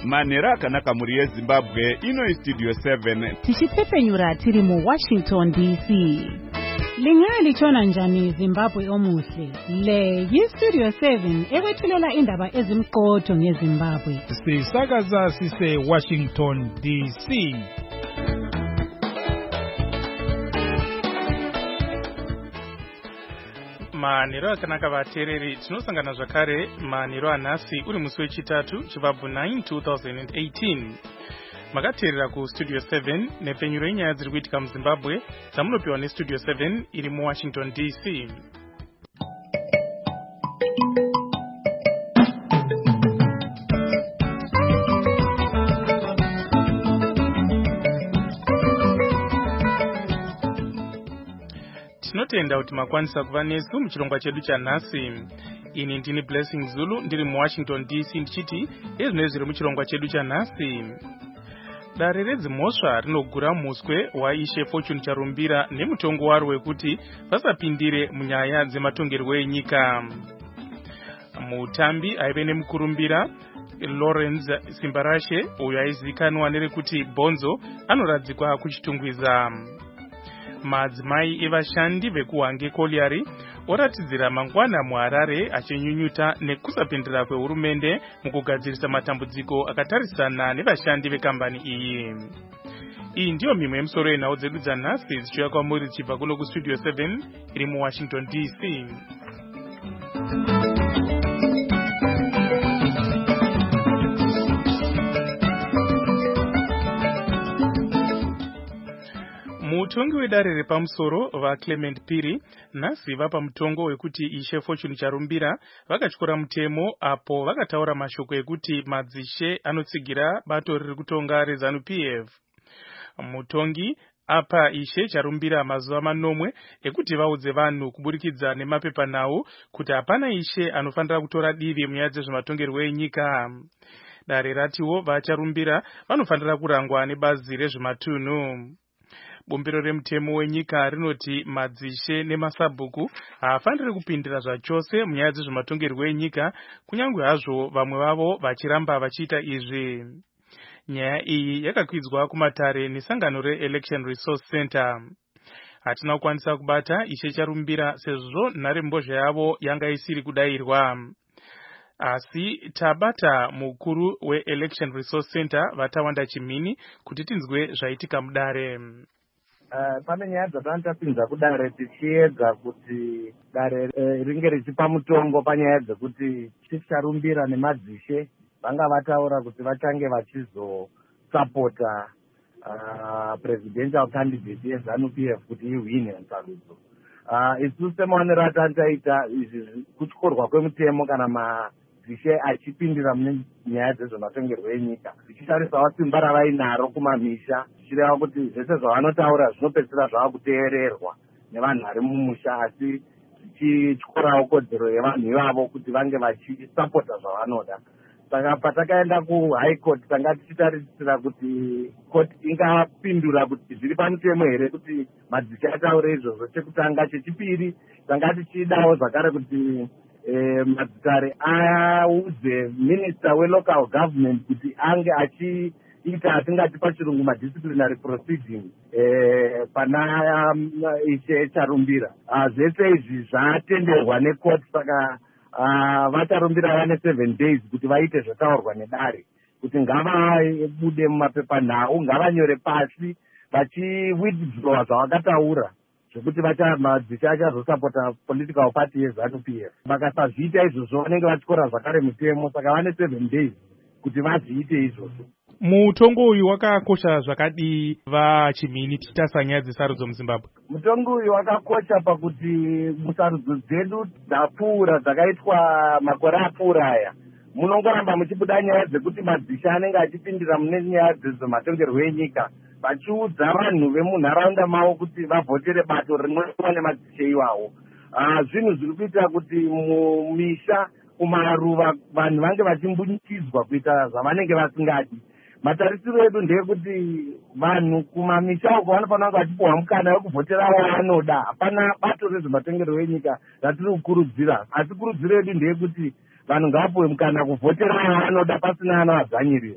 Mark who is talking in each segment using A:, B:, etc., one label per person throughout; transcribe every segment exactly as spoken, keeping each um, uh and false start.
A: manhero akanaka muri yezimbabwe. Ino istudio seven
B: tichipepenyura tiri mu Washington D C. Lingali chona njani Zimbabwe omuhle. Le yistudio seven ekwethulela indaba ezimqotho ngeZimbabwe.
C: Sisakaza sise Washington D C.
D: Manhero akanaka vateereri, tinosangana zvakare manhero anhasi uri musi wechitatu chivabvu nine two thousand eighteen. Makateerera ku Studio seven nepfenyuro yenyaya dziri kuitika muZimbabwe dzamunopiwa neStudio seven iri muWashington D C. Tinotenda kuti makwanisa kuva nesu muchirongwa chedu chanhasi. Ini ndini Blessing Zulu ndiri muWashington D C ndichiti ezvinenge zviri muchirongwa chedu chanhasi. Dare redzimhosva rinogura muswe waishe Fortune Charumbira nemutongo waro wekuti vasapindire munyaya dzematongerwo enyika. Mutambi aive nemukurumbira Lawrence Simbarashe uyo aizivikanwa nerekuti Bonzo anoradzikwa kuchitungwiza. Madzimai evashandi vekuHwange Colliery oratidzira mangwana muHarare achinyunyuta nekusapindira kwehurumende mukugadzirisa matambudziko akatarisana nevashandi vekambani iyi. Iyi ndiyo mimwe yemusoro yenhau dzedu dzanhasi dzichiuya kwamuri dzichibva kuno kuStudio seven iri muWashington D C. Mutongi wedare repamusoro vaClement Phiri nhasi vapa mutongo wekuti ishe Fortune Charumbira vakatyora mutemo apo vakataura mashoko ekuti madzishe anotsigira bato riri kutonga reZANU P F. Mutongi apa ishe Charumbira mazuva manomwe ekuti vaudze vanhu kuburikidza nemapepanhau kuti hapana ishe anofanira kutora divi munyaya dzezvematongerwo enyika. Dare ratiwo vaCharumbira vanofanira kurangwa nebazi rezvematunhu. Bumbiro remutemo wenyika rinoti madzishe nemasabhuku haafaniri kupindira zvachose munyaya dzezvematongerwo enyika, kunyange hazvo vamwe vavo vachiramba vachiita izvi. Nyaya iyi yakakwidzwa kumatare nesangano reElection Resource Center. Hatina kukwanisa kubata ishe Charumbira sezvo nharembozha yavo yanga isiri kudayirwa. Asi tabata mukuru weElection Resource Center Vatawanda Chimini kuti tinzwe zvaitika mudare.
E: Uh, pane nyaya dzatandapinza kudare tichiedza kuti dare uh, ringe richipa mutongo panyaya dzekuti Chief Charumbira nemadzishe vanga vataura kuti vachange vachizosapota uh, presidential candidate yeZANU P F kuti ihwine musarudzo. Uh, isusu semaonero atantaita izvi kutyorwa kwemutemo kana madzishe achipindira mune nyaya dzezvematongerwo enyika zvichitarisawo simba ravainaro kumamisha, zvichireva kuti zvese zvavanotaura zvinopedzisira zvava kuteererwa nevanhu vari mumusha, asi zvichityorawo kodzero yevanhu ivavo kuti vange vachisapota zvavanoda. Saka patakaenda kuHigh Court tanga tichitarisira kuti court ingapindura kuti zviri pamutemo here kuti madzishe ataure izvozvo. Chekutanga. Chechipiri tanga tichidawo zvakare kuti Eh, madzitare audze minister welocal government kuti ange achiita atingati pachirungu madisciplinary proceeding eh, pana um, ishe Charumbira. Uh, zvese izvi zvatenderwa necourt, saka uh, vaCharumbira vane seven days kuti vaite zvataurwa nedare, kuti ngavabude mumapepanhau, ngavanyore pasi vachiwithdraw zvavakataura zvekuti madzishe achazosapota political party yeZANU P F. Vakasazviita izvozvo vanenge vatyora zvakare mutemo, saka vane seven days kuti vazviite izvozvo.
D: Mutongo uyu wakakosha zvakadii vaChimini tichitarisa nyaya dzesarudzo muZimbabwe?
E: Mutongo uyu wakakosha pakuti musarudzo dzedu dzapfuura dzakaitwa makore apfuura aya munongoramba muchibuda nyaya dzekuti madzishe anenge achipindira mune nyaya dzezvematongerwo enyika, vachiudza vanhu vemunharaunda mavo kuti vavhotere bato rinova nemadzishe iwawo. Uh, zvinhu zviri kuita kuti mumisha kumaruva vanhu vange vachimbunyikidzwa kuita zvavanenge vasingadi. Matarisiro edu ndeyekuti vanhu kumamisha uko vanofanira kunge vachipuhwa mukana wekuvhotera wavanoda. Hapana bato rezvematongerwo enyika ratiri kukurudzira, asi kurudziro yedu ndeyekuti vanhu ngavapuhwe mukana kuvhotera wavanoda pasina anovadzvanyirira.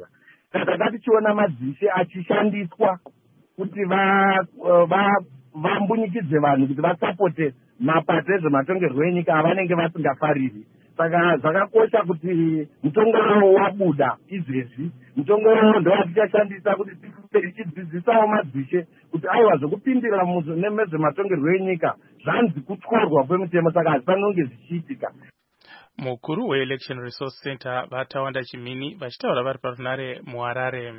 E: saka ngatichiona madzishe achishandiswa kuti vambunyikidze vanhu kuti vasapote mapato ezvematongerwo enyika avanenge vasingafariri. Saka zvakakosha kuti mutongo wavo wabuda izvezvi, mutongo wavo ndowatichashandisa kuti tichidzidzisawo madzishe kuti aiwa zvokupindira nezvematongerwo enyika zvanzi kutyorwa kwemutemo, saka hazvifanonge zvichiitika.
D: Mukuru weElection Resource Center Vatawanda Chimini vachitaura vari parunare muHarare.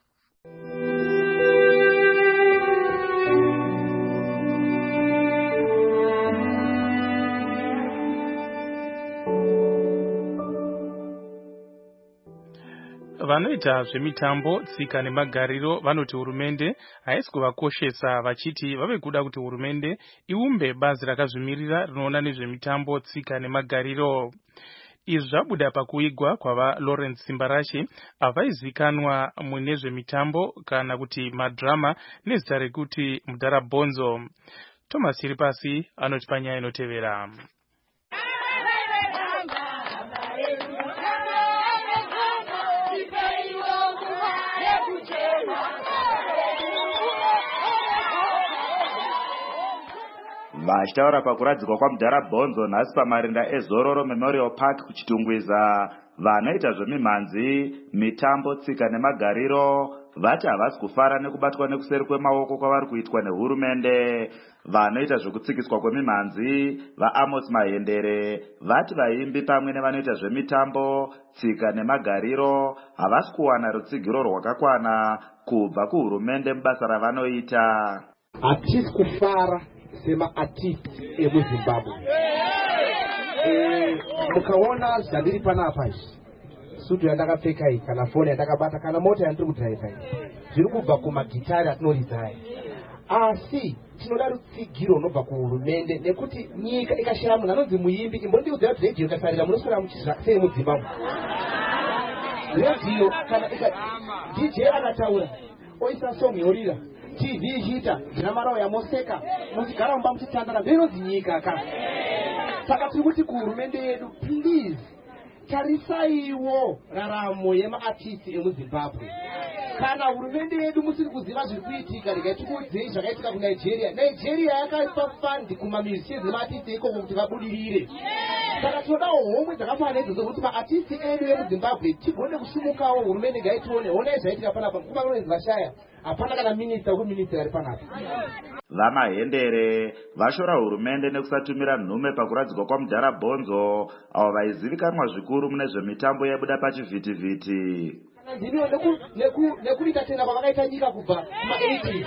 D: Vanoita zvemitambo, tsika nemagariro vanoti hurumende haisi kuvakoshesa, vachiti vave kuda kuti hurumende iumbe bazi rakazvimirira rinoona nezvemitambo, tsika nemagariro. Izvi zvabuda pakuigwa kwava Lawrence Simbarashe avaizikanwa mune zvemitambo kana kuti madrama nezita rekuti Mudharabhonzo. Thomas Chiripasi anoti panyaya inotevera.
F: Vachitaura pakuradzikwa kwaMudharabhonzo nhasi pamarinda eZororo Memorial Park kuchitungwiza, vanoita zvemimhanzi, mitambo, tsika nemagariro vati havasi kufara nekubatwa nekuseri kwemaoko kwavari kuitwa nehurumende. Vanoita zvokutsikiswa kwemimhanzi, vaAmos Mahendere vati vaimbi pamwe nevanoita zvemitambo, tsika nemagariro havasi kuwana rutsigiro rwakakwana kubva kuhurumende mubasa ravanoita.
G: Hatisi kufara sema-artists emuZimbabwe. Eh, mukaona zvandiri panapa izvi, sutu yandakapfeka iyi, kana foni yandakabata, kana mota yandiri kudhiraivha iyi, zviri kubva kumagitari atinoridza aya. Asi tinoda rutsigiro runobva kuhurumende, nekuti nyika ikashaya munhu anonzi muimbi. Imbondiudzira kuti redhiyo ikasarira munoswera muchizva sei muZimbabwe. Redhiyo kana D J akataura oisa song yorira, T V ichiita zvina marao yamoseka, muchigara mumba muchitandara, ndinonzi nyika ka. Saka tiri kuti kuhurumende yedu, please tarisaiwo raramo yema-artists emuZimbabwe. Kana hurumende yedu musiri kuziva zviri kuitika, regai tikuudzei zvakaitika kuNigeria. Nigeria yakaipa fund kumamuseums ema-artists ikoko kuti vabudirire. Saka tinodawo homwe dzakafanana nedzo kuti ma-artists edu emuZimbabwe tigone kusimukawo, hurumende ngaitione. Honai zvaitika panapa, kuma kunonzi vashaya, hapana kana minista wekuministry ari panapa.
F: VaMahendere vashora hurumende nekusatumira nhume pakuradzikwa kwaMudharabhonzo avo vaizivikanwa zvikuru mune zvemitambo yaibuda pachivhitivhiti.
G: Ndiniwo nekuita tena kwavakaita nyika kubva kuma-eighties.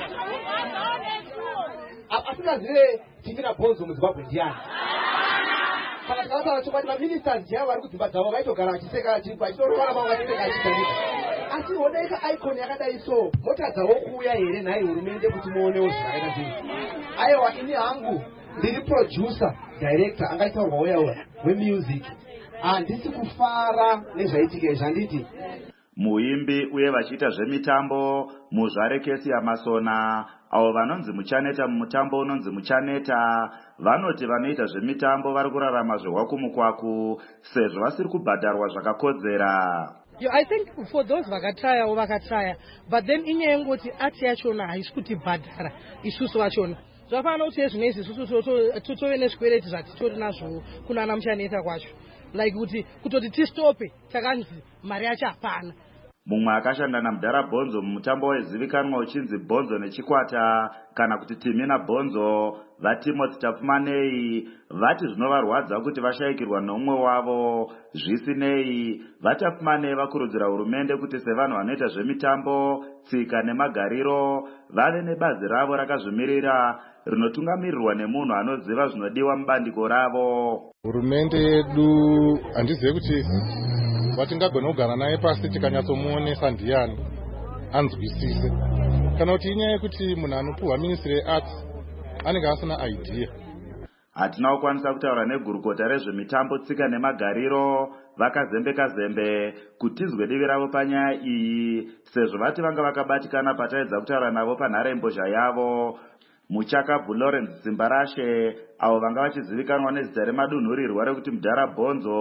G: Asingazive Mudharabhonzo muZimbabwe ndiani. Saka takataura chokwadi maministers jaya vari kudzimba dzavo vaitogara vachiseka chingwa chitorwana vavo vachipfeka achitandika. Asi hodaika icon yakadai so, mota dzavo kuuya here nhai hurumende kuti muonewo zvakaita sei. Aiwa, ini hangu ndiri producer director angaitaurwawo yaura wemusic. Handisi kufara nezvaitika zvanditi.
F: Muimbi uye vachiita zvemitambo muzvare kesi yaMasona avo vanonzi Muchaneta mumutambo unonzi Muchaneta vanoti vanoita zvemitambo vari kurarama zvehwakumukwaku sezvo vasiri kubhadharwa zvakakodzera.
H: I think for those vakatraya or vakatraya, but then inyaya yengoti ati yachona haisi kutibhadhara isusu vachona. Zvafana kuti zvinezvi isusu totove nezvikwereti zvatitori nazvo kunana Muchaneta kwacho. Like kuti kutoti tistope takanzi mari yacho hapana.
F: Mumwe akashanda naMudharabhonzo mumutambo waizivikanwa uchinzi Bhonzo nechikwata kana kuti Timina Bhonzo, vaTimothy Tafumanei vati zvinovarwadza kuti vashayikirwa nomumwe wavo. Zvisinei, vaTafumanei vakurudzira hurumende kuti sevanhu vanoita zvemitambo, tsika nemagariro vave nebazi ravo rakazvimirira rinotungamirirwa nemunhu anoziva zvinodiwa mubandiko ravo.
I: Hurumende yedu handizivi kuti vatingagona kugara naye pasi tikanyatsomuonesa ndiani anzwisise, kana kuti inyaya yekuti munhu anopuhwa ministry yearts anenge asina idea.
F: Hatina kukwanisa kutaura negurukota rezvemitambo, tsika nemagariro vakazembeka zembe kuti tizwe divi ravo panyaya iyi sezvo vati vanga vakabatikana pataedza kutaura navo panharembozha yavo. Muchakabvu Lawrence Simbarashe avo vanga vachizivikanwa nezita remadunhurirwa rekuti Mudharabhonzo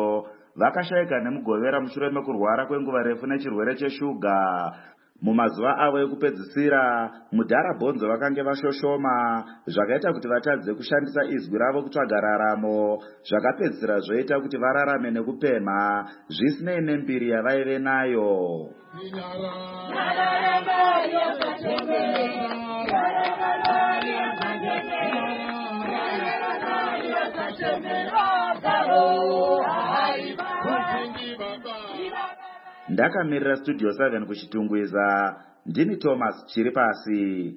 F: vakashayika nemugovera mushure mekurwara kwenguva refu nechirwere cheshuga. Mumazuva avo ekupedzisira, mudharabhonzo vakange vashoshoma, zvakaita kuti vatadze kushandisa izwi ravo kutsvaga raramo, zvakapedzisira zvoita kuti vararame nekupemha zvisinei nembiri yavaive nayo. Ndakamirira Studio seven kuchitungwiza, ndini Thomas Chiripasi.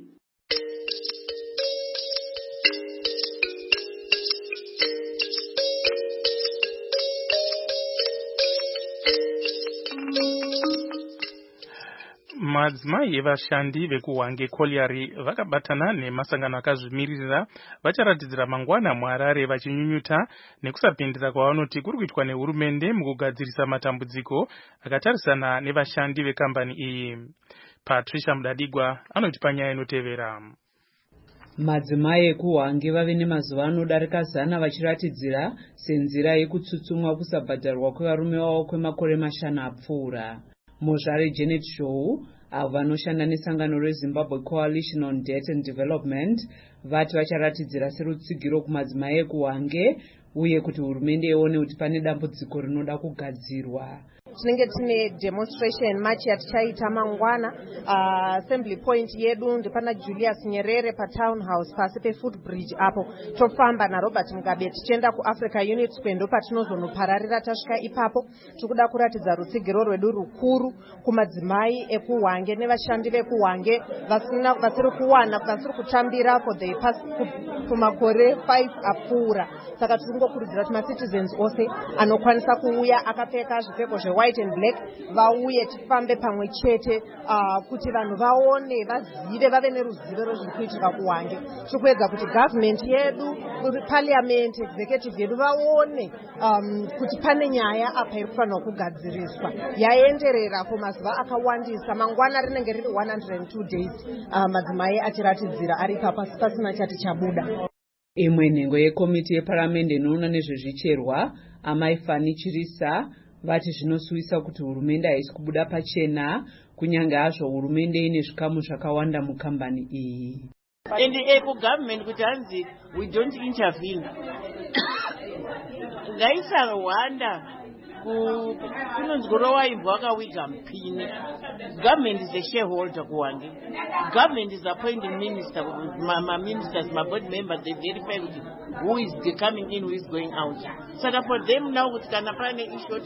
D: Madzimai evashandi vekuHwange Colliery vakabatana nemasangano akazvimirira vacharatidzira mangwana muHarare vachinyunyuta nekusapindira kwavanoti kuri kuitwa nehurumende mukugadzirisa matambudziko akatarisana nevashandi vekambani iyi. Patricia Mudadigwa anoti panyaya inotevera.
J: Madzimai ekuHwange vave nemazuva anodarika zana vachiratidzira senzira yekutsutsumwa kusabhadharwa kwevarume vavo kwemakore mashanu apfuura. Mozhare Janet Show, avo vanoshanda nesangano reZimbabwe Coalition on Debt and Development, vati vacharatidzira serutsigiro kumadzimai ekuHwange uye kuti hurumende ione kuti pane dambudziko rinoda kugadzirwa.
K: Tinenge tine demonstration march yatichaita mangwana. uh, assembly point yedu ndipana Julius Nyerere pa town house pasi pe footbridge apo tofamba na Robert Mugabe tichenda ku Africa Unit Square ndo patinozonopararira tasvika ipapo. Tikuda kuratidza rutsigiro rwedu rukuru kumadzimai ekuHwange nevashandi vekuHwange vasina vasiri kuwana vasiri kutambira for the past kumakore five apfuura. Saka tiringokurudzira kuti macitizens ose anokwanisa kuuya akapfeka zvipfeko zve white and black vauye tifambe pamwe chete uh, kuti vanhu vaone vazive vave neruzivo rwezviri kuitika kuHwange. Tikuedza kuti government yedu, parliament, executive yedu vaone um, kuti pane nyaya apa iri kufanirwa kugadziriswa yaenderera kwemazuva akawandisa. Mangwana rinenge riri one hundred two days uh, madzimai achiratidzira ari papa pasina chati chabuda.
J: Imwe nhengo yekomiti yeparamende inoona nezvezvicherwa Amai Fani Chirisa vati zvinosuwisa kuti hurumende haisi kubuda pachena kunyange hazvo hurumende ine zvikamu zvakawanda mukambani iyi.
L: And eco government kuti hanzi we don't intervene. Ngaisa Rwanda kunonzwa rowaibva wakawiga mpini. Government is a shareholder kuHwange. Government is appointing minister, my ministers, my board members, they verify who is coming in, who is going out. So that for them now with Kanapane issue,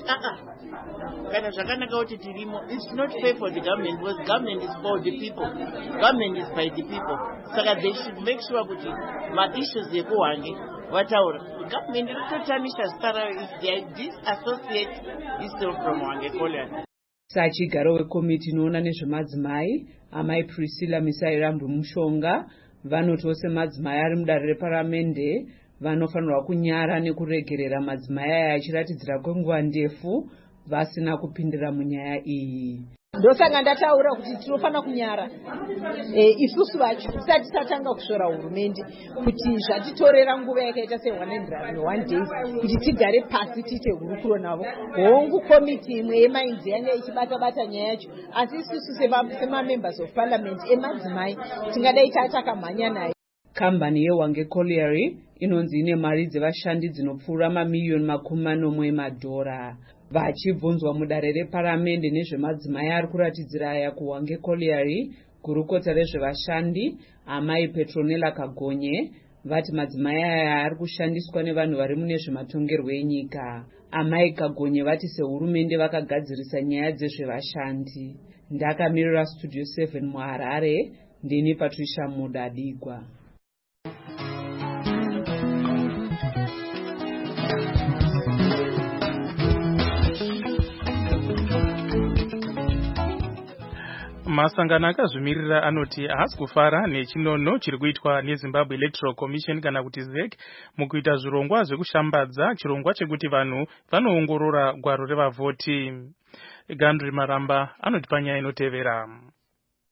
L: it's not fair for the government because government is for the people. Government is by the people. So that they should make sure that my issues they kuHwange. Wataura government irikutamisha stara if they disassociate itself from Hwange Colliery.
J: Sachigaro wekomiti inoona nezvemadzimai Amai Priscilla Misairambwe Mushonga vanoti vose madzimai ari mudare reparamende vanofanirwa kunyara nekuregerera madzimai aya achiratidzira kwenguva ndefu vasina kupindira munyaya iyi.
M: Ndosanga ndataura kuti tinofana kunyara e, isusu vacho tisati tatanga kushora hurumende kuti zvatitorera nguva yakaita se one days kuti tigare pasi tiite hurukuro navo. Hongu komiti imwe yemainzi yange ichibata bata nyaya yacho, asi isusu sema members of parliament emadzimai tingadai tatakamhanya naye.
J: Kambani yeHwange Colliery inonzi ine mari dzevashandi dzinopfuura mamiliyoni makumi manomwe emadhora. Vachibvunzwa mudare reparamende nezvemadzimai ari kuratidzira aya kuHwange Colliery, gurukota rezvevashandi Amai Petronella Kagonye vati madzimai aya ari kushandiswa nevanhu vari mune zvematongerwo enyika. Amai Kagonye vati sehurumende vakagadzirisa nyaya dzezvevashandi. Ndakamirira Studio seven muHarare, ndini Patricia Mudadigwa.
D: Masangano akazvimirira anoti haasi kufara nechinono chiri kuitwa neZimbabwe Electoral Commission kana kuti Z E C mukuita zvirongwa zvekushambadza chirongwa chekuti vanhu vanoongorora gwaro revavhoti. Gandri Maramba anoti panyaya inotevera.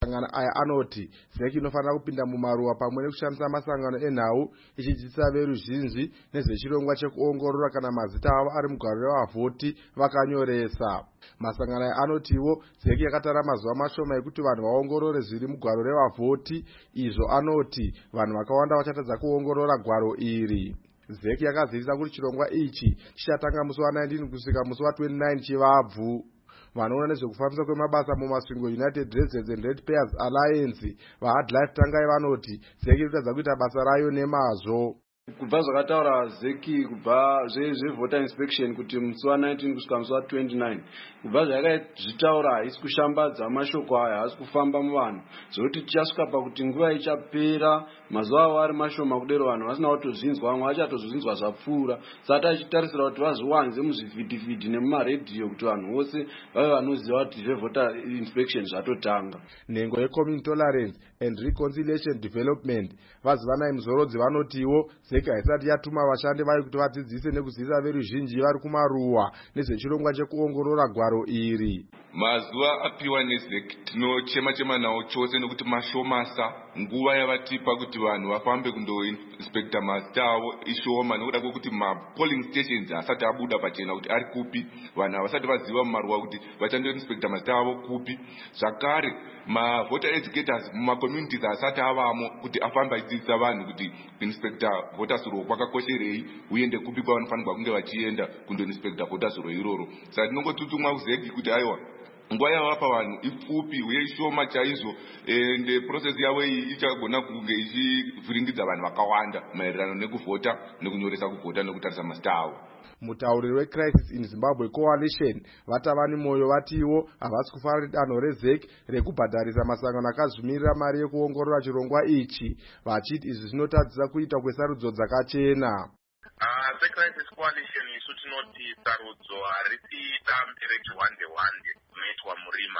N: masangano aya anoti zek inofanira kupinda mumaruwa pamwe nekushandisa masangano enhau ichidzidzisa veruzhinji nezvechirongwa chekuongorora kana mazita avo ari mugwaro revavhoti vakanyoresa. Masangano aya anotiwo zek yakatara mazuva mashoma ekuti vanhu vaongorore zviri mugwaro revavhoti, izvo anoti vanhu vakawanda vachatadza kuongorora gwaro iri. zek yakazivisa kuti chirongwa ichi chichatanga musi wa19 kusvika musi wa29 chivabvu. Vanoona nezvekufambisa kwemabasa mumasvingo United Residents and Ratepayers Alliance vaHardlife Tangai vanoti zek irikutadza kuita basa rayo nemazvo.
O: Kubva zvakataura zeki kubva zvevoter inspection kuti musi wa19 kusvika musi wa29 kubva zvakazvitaura haisi kushambadza mashoko aya haasi kufamba muvanhu zvokuti tichasvika pakuti nguva ichapera mazuva avo ari mashoma kudero vanhu vasina kutozvinzwa vamwe vachatozvinzwa zvapfuura saka tichitarisira kuti vazviwanze muzvivhidhivhidhi nemumaredhiyo kuti vanhu vose vave vanoziva kuti zvevoter inspection zvatotanga.
N: Nhengo yeCommunity Tolerance and Reconciliation Development vazivanai muzorodzi vanotiwo zek haisati yatuma vashandi vayo kuti vadzidzise nekuzivisa veruzhinji vari kumaruwa nezvechirongwa chekuongorora gwaro iri.
P: Mazuva apiwa nezek tinochema chema nawo chose nekuti mashomasa nguva yavatipa kuti vanhu vafambe kundoinspekta mazita avo ishoma nekuda kwekuti mapolling stations asati abuda pachena kuti ari kupi, vanhu havasati vaziva mumaruwa kuti vachandoinspekta mazita avo kupi. Zvakare mavoter educators mumakommunities asati avamo kuti afambe achidzidzisa vanhu kuti inspekta voters roll kwakakosherei uye ndekupi kwavanofanirwa kunge vachienda kundoinspekta voters roll iroro. Saka tinongotutumwa kuzeki kuti aiwa nguva yavapa vanhu ipfupi uye ishoma chaizvo ende process yavo iyi ichagona kunge ichivhiringidza vanhu vakawanda maererano nekuvhota nekunyoresa kuvhota nekutarisa mazita avo.
N: Mutauriri weCrisis in Zimbabwe Coalition vatavani moyo vatiwo havasi kufara danho rezek rekubhadharisa masangano akazvimirira mari yekuongorora chirongwa ichi vachiti izvi zvinotadzisa kuita kwesarudzo dzakachena.
Q: seCrisis Coalition isu tinoti sarudzo harisi dambe rechiwande wande kunoitwa murima.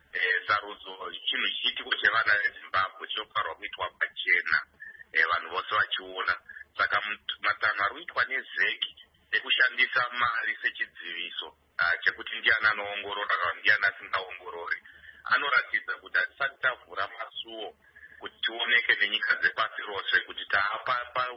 Q: Sarudzo chinhu chiitiko chevana veZimbabwe chinofanirwa kuitwa pachena vanhu vose vachiona. Saka matanho ari kuitwa nezek ekushandisa mari sechidziviso chekuti ndiani anoongorora kana ndiani asingaongorori anoratidza kuti hatisati tavhura masuo kuti tioneke nenyika dzepasi rose kuti taapa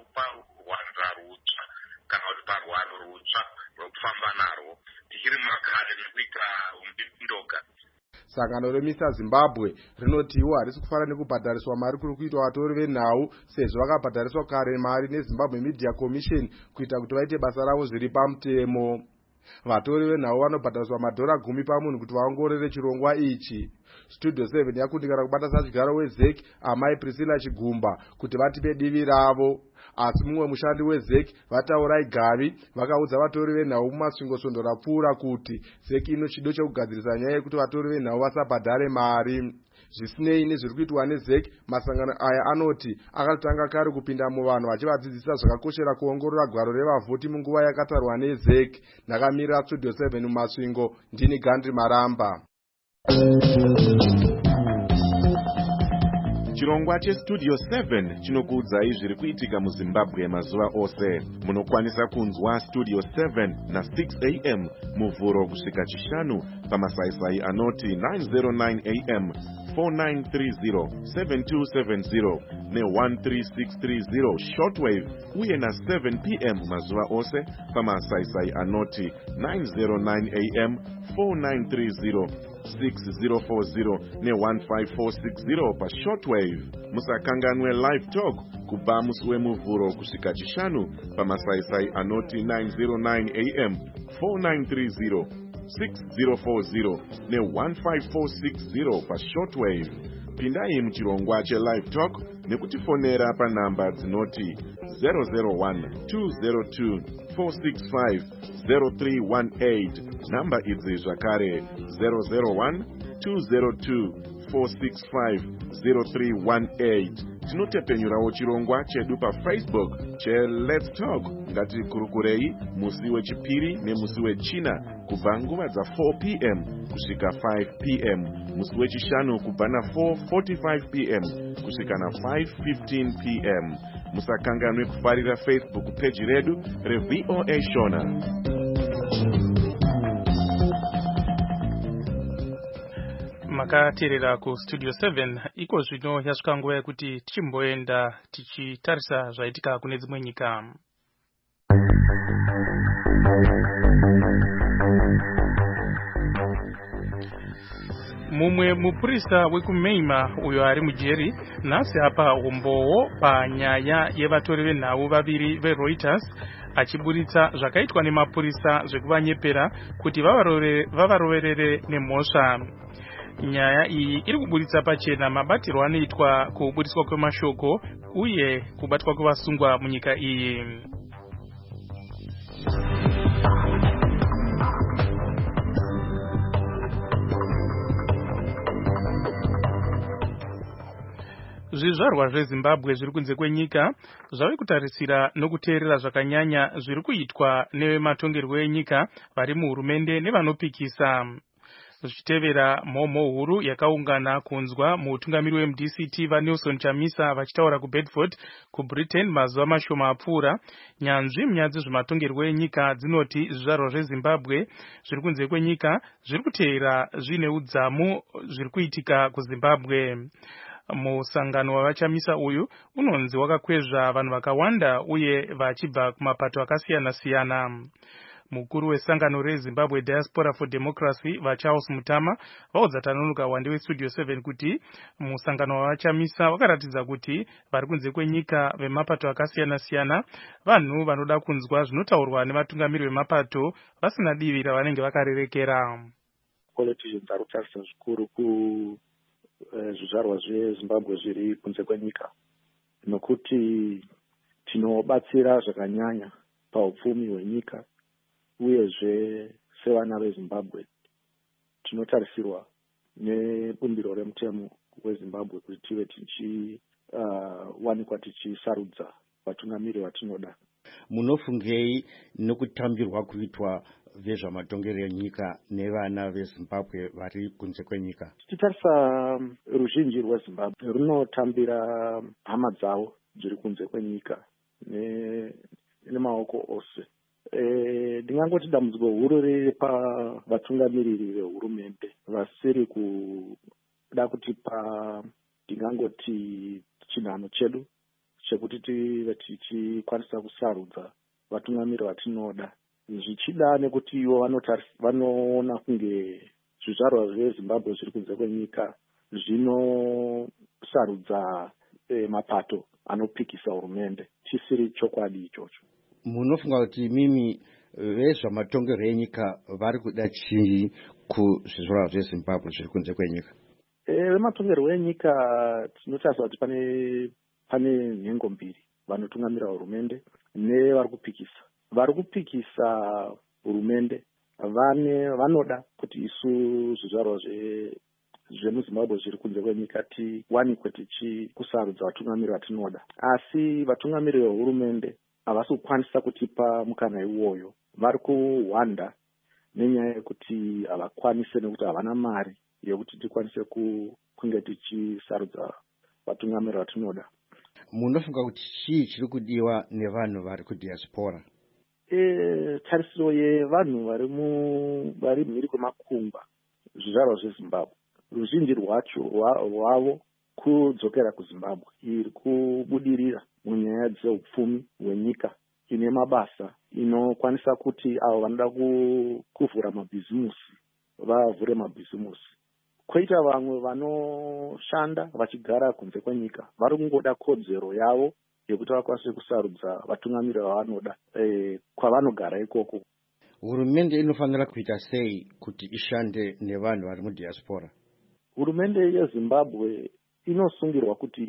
Q: parwanda rutsva kana kuti parwano rutsva rwekufamba narwo tichiri mumakare nekuita umbindoga.
N: Sangano reMister Zimbabwe rinotiwo harisi kufara nekubhadhariswa mari kuri kuitwa vatori venhau sezvo vakabhadhariswa kare mari neZimbabwe Media Commission kuita kuti vaite basa ravo zviri pamutemo. Vatori venhau vanobhadhariswa madhora gumi pamunhu kuti vaongorore chirongwa ichi. Studio seven yakundikana kubata sachigaro wezek amai Priscilla Chigumba kuti vatipe divi ravo. Asi mumwe mushandi wezek vataurai Gavi vakaudza vatori venhau mumasvingosondo rapfuura kuti zek ino chido chekugadzirisa nyaya yekuti vatori venhau vasabhadhare mari. Zvisinei nezviri kuitwa nezek, masangano aya anoti akatanga kare kupinda muvanhu vachivadzidzisa zvakakoshera kuongorora gwaro revavhoti munguva yakatarwa nezek. Ndakamirira Studio seven mumasvingo, ndini Gandhi Maramba.
A: Chirongwa cheStudio seven chinokuudzai zviri kuitika muZimbabwe mazuva ose. Munokwanisa kunzwa Studio seven na six a m muvhuro kusvika chishanu pamasaisai anoti nine oh nine a m, four nine three zero, seven two seven zero ne one three six three zero shortwave uye na seven p m mazuva ose pamasaisai anoti nine oh nine a m, four nine three zero, six zero four zero ne one five four six zero pa shortwave. Musakanganwe live talk kubva musi wemuvhuro kusvika chishanu pamasaisai anoti nine oh nine a m, four nine three zero, six zero four zero ne one five four six zero pa shortwave. Pindai muchirongwa chelive talk nekutifonera panhamba dzinoti zero zero one, two zero two, four six five, zero three one eight. Namba idzi zvakare zero zero one, two zero two, four six five, zero three one eight. Tinotepenyurawo chirongwa chedu paFacebook che Let's Talk ngatikurukurei musi wechipiri nemusi wechina kubva nguva dza four p m kusvika five p m, musi wechishanu kubva na four forty-five p m kusvika na five fifteen p m. Musakanganwe kufarira Facebook page redu reV O A Shona.
D: makateerera ku studio seven iko zvino yasvika nguva yekuti tichimboenda tichitarisa zvaitika kune dzimwe nyika. Mumwe mupurisa wekuMeima uyo ari mujeri nhasi apa umbowo panyaya yevatori venhau vaviri veReuters achiburitsa zvakaitwa nemapurisa zvekuvanyepera kuti vavaroverere nemhosva. Nyaya iyi iri kuburitsa pachena mabatirwo anoitwa kuburiswa kwemashoko uye kubatwa kwevasungwa munyika iyi. Zvizvarwa zveZimbabwe zviri kunze kwenyika zvave kutarisira nokuteerera zvakanyanya zviri kuitwa nevematongerwo enyika vari muhurumende nevanopikisa. Zvichitevera mhomho huru yakaungana kunzwa muutungamiri weM D C T vaNelson Chamisa vachitaura kuBedford kuBritain mazuva mashoma apfuura, nyanzvi munyaya dzezvematongerwo enyika dzinoti zvizvarwa zveZimbabwe zviri kunze kwenyika zviri kuteera zvine udzamu zviri kuitika kuZimbabwe. Musangano wavachamisa uyu unonzi wakakwezva vanhu vakawanda uye vachibva kumapato akasiyana siyana. Mukuru wesangano reZimbabwe Diaspora for Democracy vaCharles Mutama vaudza Tanonoka Wande weStudio seven kuti musangano wavachamisa wakaratidza kuti vari kunze kwenyika vemapato akasiyana siyana vanhu vanoda kunzwa zvinotaurwa nevatungamiri vemapato vasina divi ravanenge vakarerekera.
R: Politicians ari kutarisa zvikuru ku zvizvarwa zveZimbabwe zviri kunze kwenyika nokuti tinobatsira zvakanyanya paupfumi hwenyika uyezve sevana veZimbabwe tinotarisirwa nebumbiro remutemo weZimbabwe kuti tive tichiwanikwa uh, tichisarudza vatungamiri vatinoda.
S: Munofungei nokutambirwa kuitwa vezvamatongero enyika nevana veZimbabwe vari kunze kwenyika?
R: Tichitarisa ruzhinji rweZimbabwe runotambira hama dzavo dziri kunze kwenyika nemaoko ose. Ndingangoti dambudziko huru riri pavatungamiriri vehurumende vasiri kuda kutipa ndingangoti chinhano chedu chekuti tive tichikwanisa kusarudza vatungamiri vatinoda, zvichida nekuti ivo vanoona kunge zvizvarwa zveZimbabwe zviri kunze kwenyika zvinosarudza eh, mapato anopikisa hurumende. Chisiri chokwadi ichocho.
S: Munofunga kuti mimi vezvamatongero enyika vari kuda chii kuzvizvarwa zveZimbabwe zviri kunze kwenyika?
R: Vematongero enyika tinotarisa kuti pane pane nhengo mbiri, vanotungamira hurumende nevari kupikisa. Vari kupikisa hurumende vane vanoda kuti isu zvizvarwa zvemuZimbabwe zviri kunze kwenyika tiwanikwe tichikusarudza vatungamiri vatinoda, asi vatungamiri vehurumende havasi kukwanisa kutipa mukana iwoyo. Vari kuhwanda nenyaya yekuti havakwanise nekuti havana mari yekuti tikwanise kunge tichisarudza vatungamiri vatinoda.
S: Munofunga kuti chii chiri kudiwa nevanhu vari kudiaspora?
R: E, tarisiro yevanhu vari mu vari mhiri kwemakungwa zvizvarwa zveZimbabwe, ruzhinji rwacho rwavo kudzokera kuZimbabwe iri kubudirira munyaya dzeupfumi hwenyika ine mabasa inokwanisa kuti avo vanoda kuvhura mabhizimusi vavhure mabhizimusi. Kwoita vamwe vanoshanda vachigara kunze kwenyika vari kungoda kodzero yavo yekuti vakwanise kusarudza vatungamiri vavanoda e, kwavanogara ikoko.
S: Hurumende inofanira kuita sei kuti ishande nevanhu vari mudiaspora?
R: Hurumende yeZimbabwe inosungirwa kuti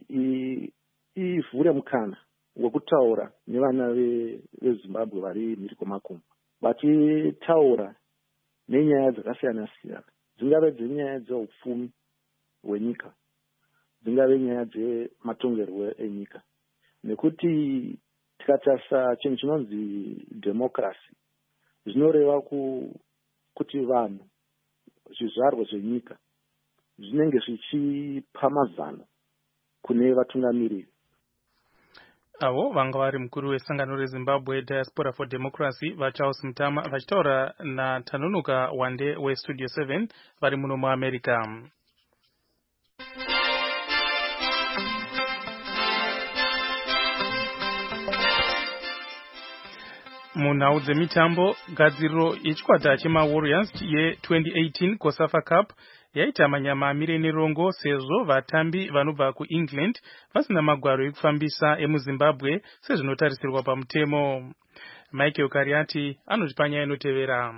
R: ivhure mukana wekutaura nevana veZimbabwe vari mhiri kwemakungwa, vachitaura nenyaya dzakasiyana siyana, dzingave dzenyaya dzeupfumi hwenyika, dzingave nyaya dzematongerwo enyika. Nekuti tikatarisa chinhu chinonzi democracy zvinoreva kuti vanhu zvizvarwa zvenyika zvinenge zvichipa mazano kune vatungamiriri.
D: Avo vanga vari mukuru wesangano reZimbabwe Diaspora for Democracy vaCharles Mutama vachitaura naTanonoka Wande weStudio seven vari muno muAmerica. Munhau dzemitambo, gadziriro yechikwata chemaWarriors ye twenty eighteen COSAFA Cup yaita manyama amire nerongo sezvo vatambi vanobva kuEngland vasina magwaro ekufambisa emuZimbabwe sezvinotarisirwa pamutemo. Michael Kariati anotipanya inotevera.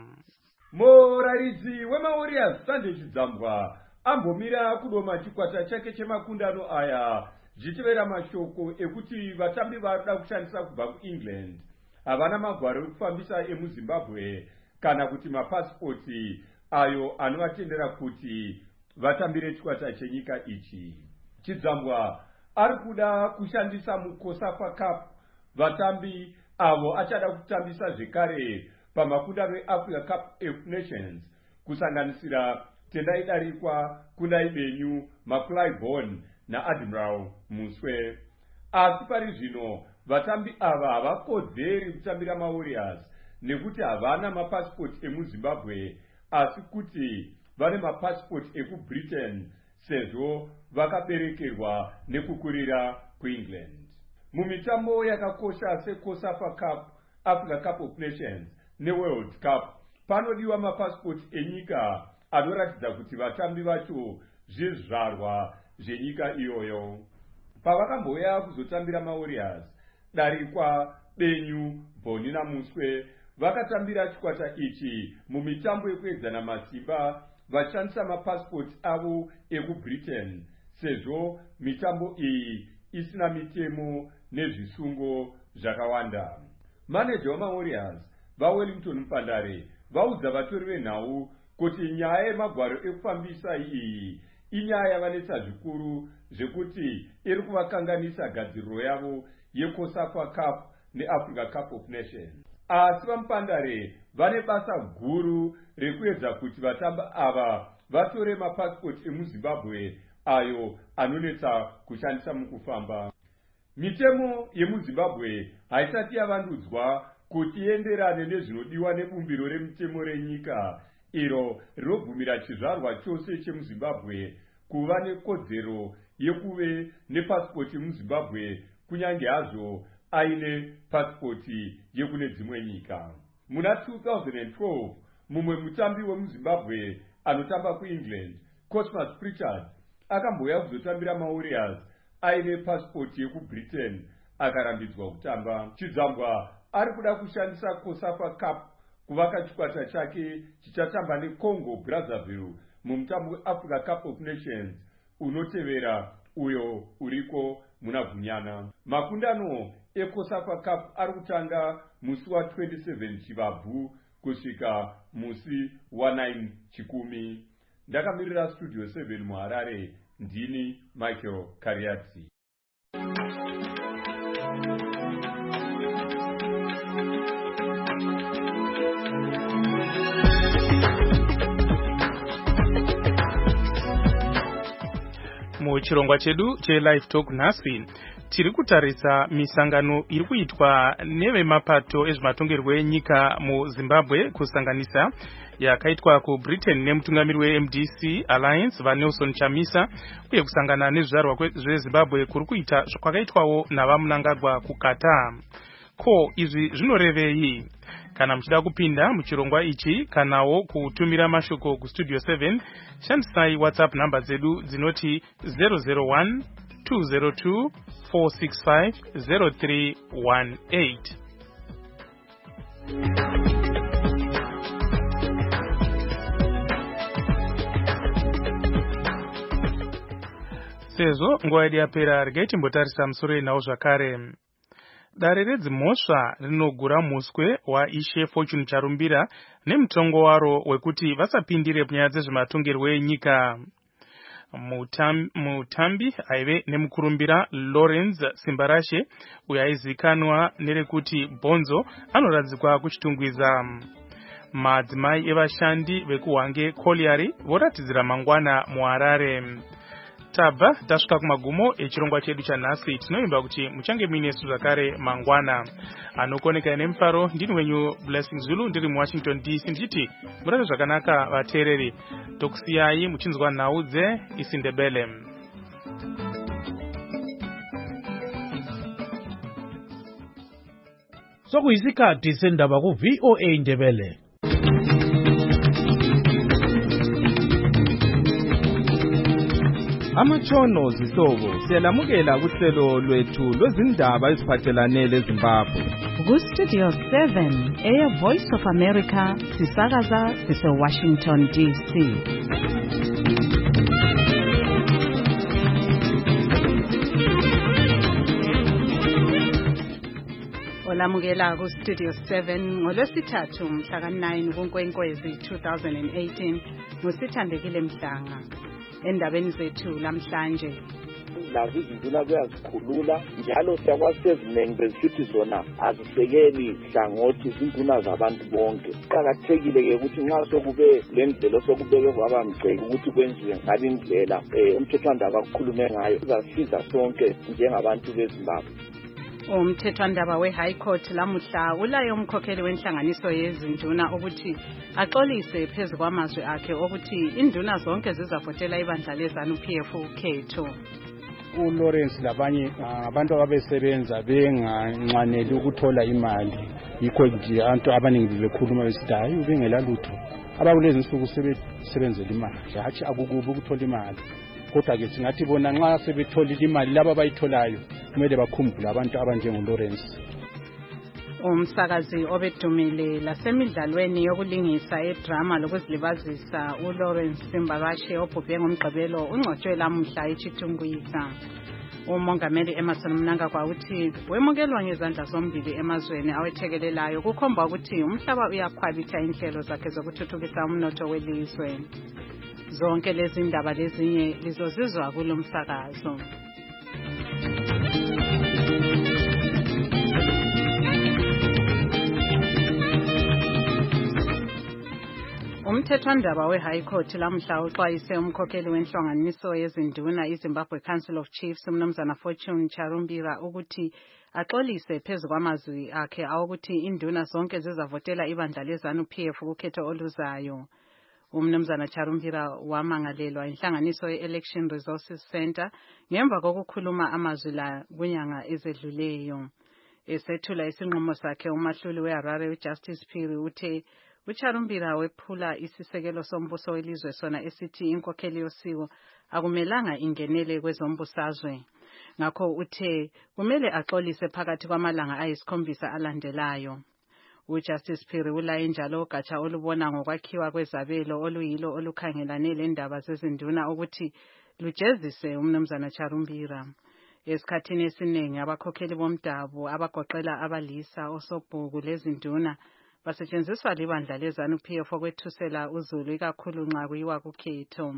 T: Muraridzi wemaWarriors Sunday Chidzambwa ambomira kudoma chikwata chake chemakundano aya zvichivera mashoko ekuti vatambi varida kushandisa kubva kuEngland havana magwaro ekufambisa emuZimbabwe kana kuti mapasipoti ayo anovatendera kuti vatambire chikwata chenyika ichi. Chidzambwa ari kuda kushandisa muCOSAFA Cup vatambi avo achada kutambisa zvekare pamakundano eAfrica Cup of Nations kusanganisira Tendai Darikwa, Kundai Benyu, Makulai Bon naAdmiral Muswe. Asi pari zvino vatambi ava havakodzeri kutambira maWarriors nekuti havana mapasipoti emuZimbabwe asi kuti vane mapasipoti ekuBritain sezvo vakaberekerwa nekukurira kuEngland. Mumitambo yakakosha seCOSAFA Cup, Africa Cup of Nations neWorld Cup panodiwa mapasipoti enyika anoratidza kuti vatambi vacho zvizvarwa zvenyika iyoyo. Pavakamboya kuzotambira maWarriors, Darikwa, Benyu, Boni naMuswe vakatambira chikwata ichi mumitambo yekuedzana masimba vachishandisa mapasipoti avo ekuBritain sezvo mitambo iyi isina mitemo nezvisungo zvakawanda. Maneja wamaWarriors vaWellington Mpandare vaudza vatori venhau kuti nyaya yemagwaro ekufambisa iyi inyaya yavanetsa zvikuru zvekuti iri kuvakanganisa gadziriro yavo yeCOSAFA Cup neAfrica Cup of Nations. Asi vaMpandare vane basa guru rekuedza kuti vatamba ava vatore mapasipoti emuZimbabwe ayo anonetsa kushandisa mukufamba. Mitemo yemuZimbabwe haisati yavandudzwa kuti ienderane nezvinodiwa nebumbiro remitemo renyika iro rinobvumira chizvarwa chose chemuZimbabwe kuva nekodzero yekuve nepasipoti yemuZimbabwe kunyange hazvo aine pasipoti yekune dzimwe nyika. Muna two thousand twelve mumwe mutambi wemuZimbabwe anotamba kuEngland, Cosmas Pritchard, akamboya kuzotambira maWarriors aine pasipoti yekuBritain akarambidzwa kutamba. Chidzambwa ari kuda kushandisa COSAFA Cup kuvaka chikwata chake chichatamba neCongo Brazzaville mumutambo weAfrica Cup of Nations unotevera uyo uriko muna Gunyana. Makundano eCOSAFA Cup ari kutanga musi wa twenty-seven Chivabvu kusvika musi wa nine Chikumi. Ndakamirira Studio seven muHarare, ndini Michael Kariati.
D: Muchirongwa chedu cheLive Talk nhasi tiri kutarisa misangano iri kuitwa nevemapato ezvematongerwo enyika muZimbabwe kusanganisa yakaitwa kuBritain nemutungamiri weM D C Alliance vaNelson Chamisa uye kusangana nezvizvarwa zveZimbabwe kuri kuita kwakaitwawo navaMnangagwa kuKatar. Ko izvi zvinorevei? Kana muchida kupinda muchirongwa ichi kanawo kutumira mashoko kuStudio seven, shandisai WhatsApp namba dzedu dzinoti zero zero one two zero two four six five zero three one eight. Sezvo nguva yedu yapera, regai timbotarisa musoro yenhau zvakare. Dare redzimhosva rinogura muswe waIshe Fortune Charumbira nemutongo waro wekuti vasapindire munyaya dzezvematongerwo enyika. Mutam, mutambi aive nemukurumbira Lawrence Simbarashe uyo aizikanwa nerekuti Bonzo anoradzikwa kuchitungwiza. Madzimai evashandi vekuHwange Colliery voratidzira mangwana muHarare. Tabva tasvika kumagumo echirongwa chedu chanhasi. Tinoimba kuti muchange muinesu zvakare mangwana. Anokoneka nemufaro ndini wenyu Blessing Zulu ndiri muWashington D C ndichiti murave zvakanaka vateereri. Tokusiyai muchinzwa nhau dzeIsindebele.
C: sokuyisikhathi sendaba ku V O A Ndebele.
U: Amatshono zihlobo siyalamukela kuhlelo lwethu lwezindaba eziphathelane leZimbabwe.
B: Ku-Studio seven, Air Voice of America, sisakaza sise-Washington D C. Olamukela ku-Studio seven ngolwesithathu mhla ka nine kuNkwenkwezi two thousand eighteen ngusithandekile Mhlanga. Endabeni zethu lamhlanje
R: lazo izinduna kuyazikhulula njalo siyakwazi eziningi bezithi zona azisekeli hlangothi izinduna zabantu bonke. Kuqakathekile-ke ukuthi nxa sokube le ndlela sokubeke kwaba mgceki ukuthi kwenziwe ngale ndlela um umthethwandaba kukhulume ngayo uzasiza sonke njengabantu beZimbabwe.
B: Umthethwandaba we-High Court lamuhla ulaye umkhokheli wenhlanganiso yezinduna ukuthi axolise phezu kwamazwi akhe ukuthi induna zonke zizavotela ibandla leZANU P F ukhetho.
V: uLawrence labanye abantu ababesebenza benganxaneli ukuthola imali, yikho nje abantu abaningi bekhuluma besithi hayi ubengela lutho, abakulezi insuku sebesebenzela imali, hatshi akukubi ukuthola imali. Kodwa ke singathi bona nxa sebetholile imali laba abayitholayo kumele bakhumbule abantu abanjengoLawrence.
B: Umsakazi obedumile lasemidlalweni yokulingisa edrama lokuzilibazisa uLawrence Simbakashe obhubhe ngomgqibelo ungcwatshwe lamuhla eChitungwisa. Umongameli Emerson Mnangagwa uthi wemukelwa ngezandla zombili emazweni awethekelelayo kukhomba ukuthi umhlaba uyakhwabitha inhlelo zakhe zokuthuthukisa umnotho welizwe. Zonke lezi ndaba lezinye lizozizwa kulo msakazo. Umthethwandaba we-High Court lamhla uxwayise umkhokheli wenhlanganiso yezinduna iZimbabwe Council of Chiefs umnumzana Fortune Charumbira ukuthi axolise phezu kwamazwi akhe awukuthi induna zonke zizavotela ibandla leZANU P F ukhetho oluzayo. Umnumzana Charumbira wamangalelwa inhlanganiso ye-Election Resources Center ngemva kokukhuluma amazwi la kunyanga ezedluleyo. Esethula isinqumo sakhe umahluli weHarare uJustice Phiri uthe uCharumbira wephula isisekelo sombuso welizwe sona esithi inkokheli yosiko akumelanga ingenele kwezombusazwe. Ngakho uthe kumele axolise phakathi kwamalanga ayisikhombisa alandelayo. uJustice Phiri ulaye njalo ugatsha olubona ngokwakhiwa kwezabelo oluyilo olukhangelane lendaba zezinduna ukuthi lujezise umnumzana Charumbira. Esikhathini esiningi abakhokheli bomdabu abagoqela abalisa osobhuku lezinduna basetshenziswa libandla leZANU P F okwethusela uzulu ikakhulu nxa kuyiwa kukhetho.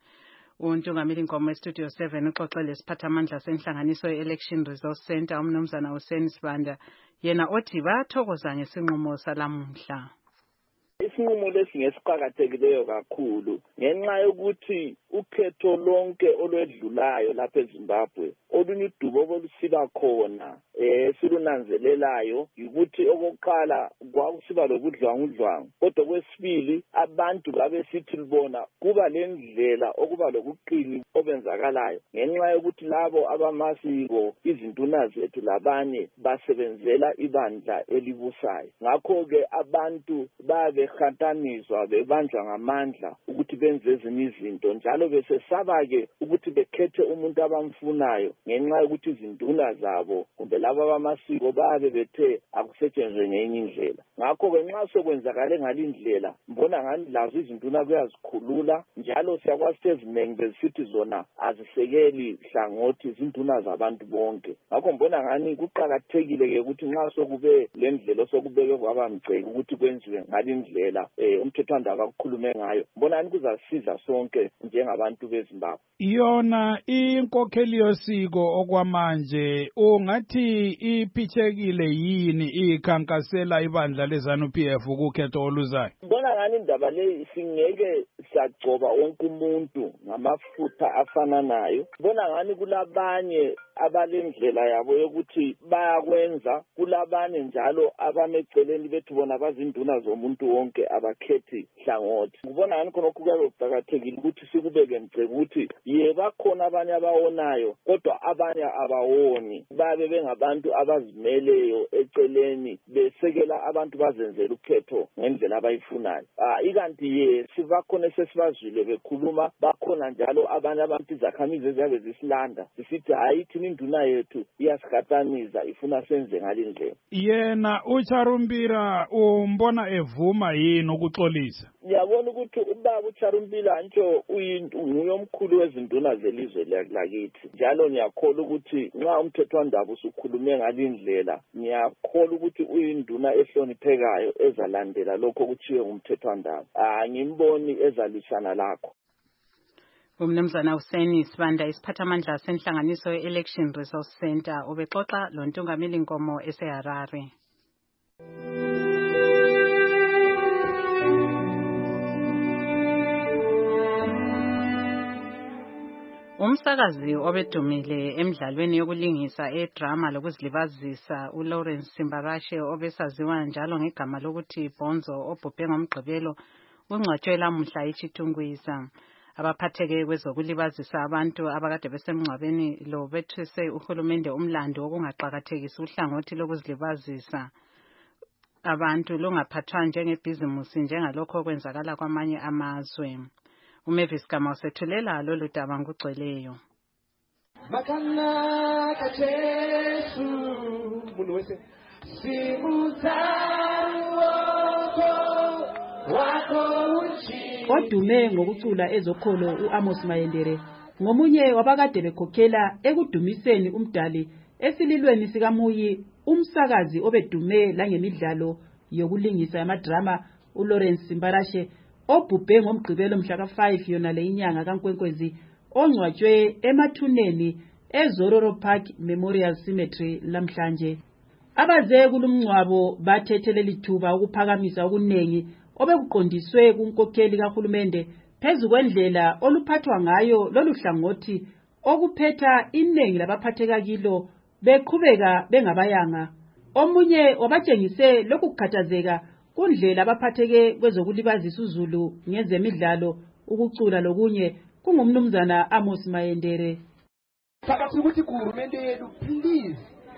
B: Untungameli Nkomo eStudio seven uxoxele isiphathamandla senhlanganiso ye-Election Resource Center umnumzana Hussein Sibanda yena othi bathokoza ngesinqumo salamuhla.
R: Isinqumo lesi ngesiqhakathekileyo kakhulu ngenxa yokuthi ukhetho lonke olwedlulayo lapha eZimbabwe olunye udubo olusiba khona eh silunanzelelayo ukuthi okokuqala kwakusiba lokudlwangudlwangu, kodwa kwesibili abantu babesithi libona kuba lendlela okuba lokuqini obenzakalayo ngenxa yokuthi labo abamasiko izinduna zethu labanye basebenzela ibandla elibusayo. Ngakho ke abantu babe khantanizwa bebanjwa ngamandla ukuthi benze ezinye izinto njalo besesaba ke ukuthi bekhethe umuntu abamfunayo ngenxa yokuthi izinduna zabo kumbe laba bamasiko babe bethe akusetshenzwe ngenye indlela. Ngakho ke nxa sokwenzakale ngalindlela mbona ngani lazo izinduna kuyazikhulula njalo siyakwazi eziningi bezithi zona azisekeli hlangothi izinduna zabantu bonke. Ngakho mbona ngani kuqhakathekile ke ukuthi nxa sokube le ndlela sokubeke kwaba mgceki ukuthi kwenziwe ngalindlela eh umthethwandaba kukhulume ngayo mbona kuzasiza sonke njengabantu beZimbabwe.
C: Yona inkokheli yosiko okwamanje ungathi iphithekile yini ikhankasela ibandla leZANU P F ukhetho oluzayo?
R: Mbona ngani indaba le singeke sagcoba wonke umuntu ngamafutha afana nayo. Mbona ngani kulabanye abalendlela yabo yokuthi bayakwenza kulabanye njalo abameceleni bethu bona bazinduna zomuntu wonke abakhethi hlangothi. Ngibona ngani khona okuqakathekile ukuthi sikubeke mgceke ukuthi ye bakhona abanye abawonayo kodwa abanye abawoni, babe bengabantu abazimeleyo eceleni besekela abantu bazenzela ukhetho ngendlela abayifunayo. Ah ikanti ye sibakhona sesibazwile bekhuluma bakhona njalo abanye abantu izakhamizi eziyabe zisilanda sisithi hayi thina induna yethu iyasigataniza ifuna senze ngalindlela.
C: Yena uCharumbira umbona evuma yini ukuxolisa?
R: Ngiyabona ukuthi ubaba uCharumbira ntsho uyintungu omkhulu wezinduna zelizwe lakithi. Njalo ngiyakholwa ukuthi nxa umthethwandaba usukhulume ngalindlela ngiyakholwa ukuthi uyinduna ehloniphekayo ezalandela lokho okuchiwe ngumthethwandaba. Ah ngimboni ezalwisana lakho.
B: Umnumzana Hussein Sibanda isiphathamandla senhlanganiso ye-Election Resource Center ubexoxa lo ntungameli Nkomo eseHarare. Umsakazi obedumile emidlalweni yokulingisa edrama lokuzilibazisa uLawrence Simbarashe obesaziwa njalo ngegama lokuthi Bonzo obhubhe ngomgqibelo ungcwatshwe lamuhla eChitungwisa. Abaphatheke kwezokulibazisa abantu abakade besemngcwabeni lo bethuse uhulumende umlando wokungaqhakathekisi uhlangothi lokuzilibazisa abantu longaphathwa njengebhizimusi njengalokho okwenzakala kwamanye amazwe. uMavis Gama usethulela lolu daba ngugcweleyo.
E: Makana kachesu mundu wese simuzalo wako uchi
G: odume ngokucula ezokholo uAmos Mayendere ngomunye wabakade bekhokhela ekudumiseni umdali esililweni sikaMuyi umsakazi obedume langemidlalo yokulingisa yamadrama uLawrence Simbarashe obhubhe ngomgqibelo mhla ka five yona le inyanga kaNkwenkwezi ongcwatshwe emathuneni eZororo Park Memorial Cemetery lamhlanje. Abaze kulumncwabo bathetheleli thuba ukuphakamisa okunengi obekuqondiswe kunkokheli kahulumende phezu kwendlela oluphathwa ngayo lolu hlangothi okuphetha inengi labaphatheka kilo beqhubeka bengabayanga. Omunye wabatshengise lokhu kukhathazeka kundlela abaphatheke kwezokulibazisa uZulu ngezemidlalo ukucula lokunye kungumnumzana Amos Mayendere.
E: Phakathi ukuthi kuhulumende yethu please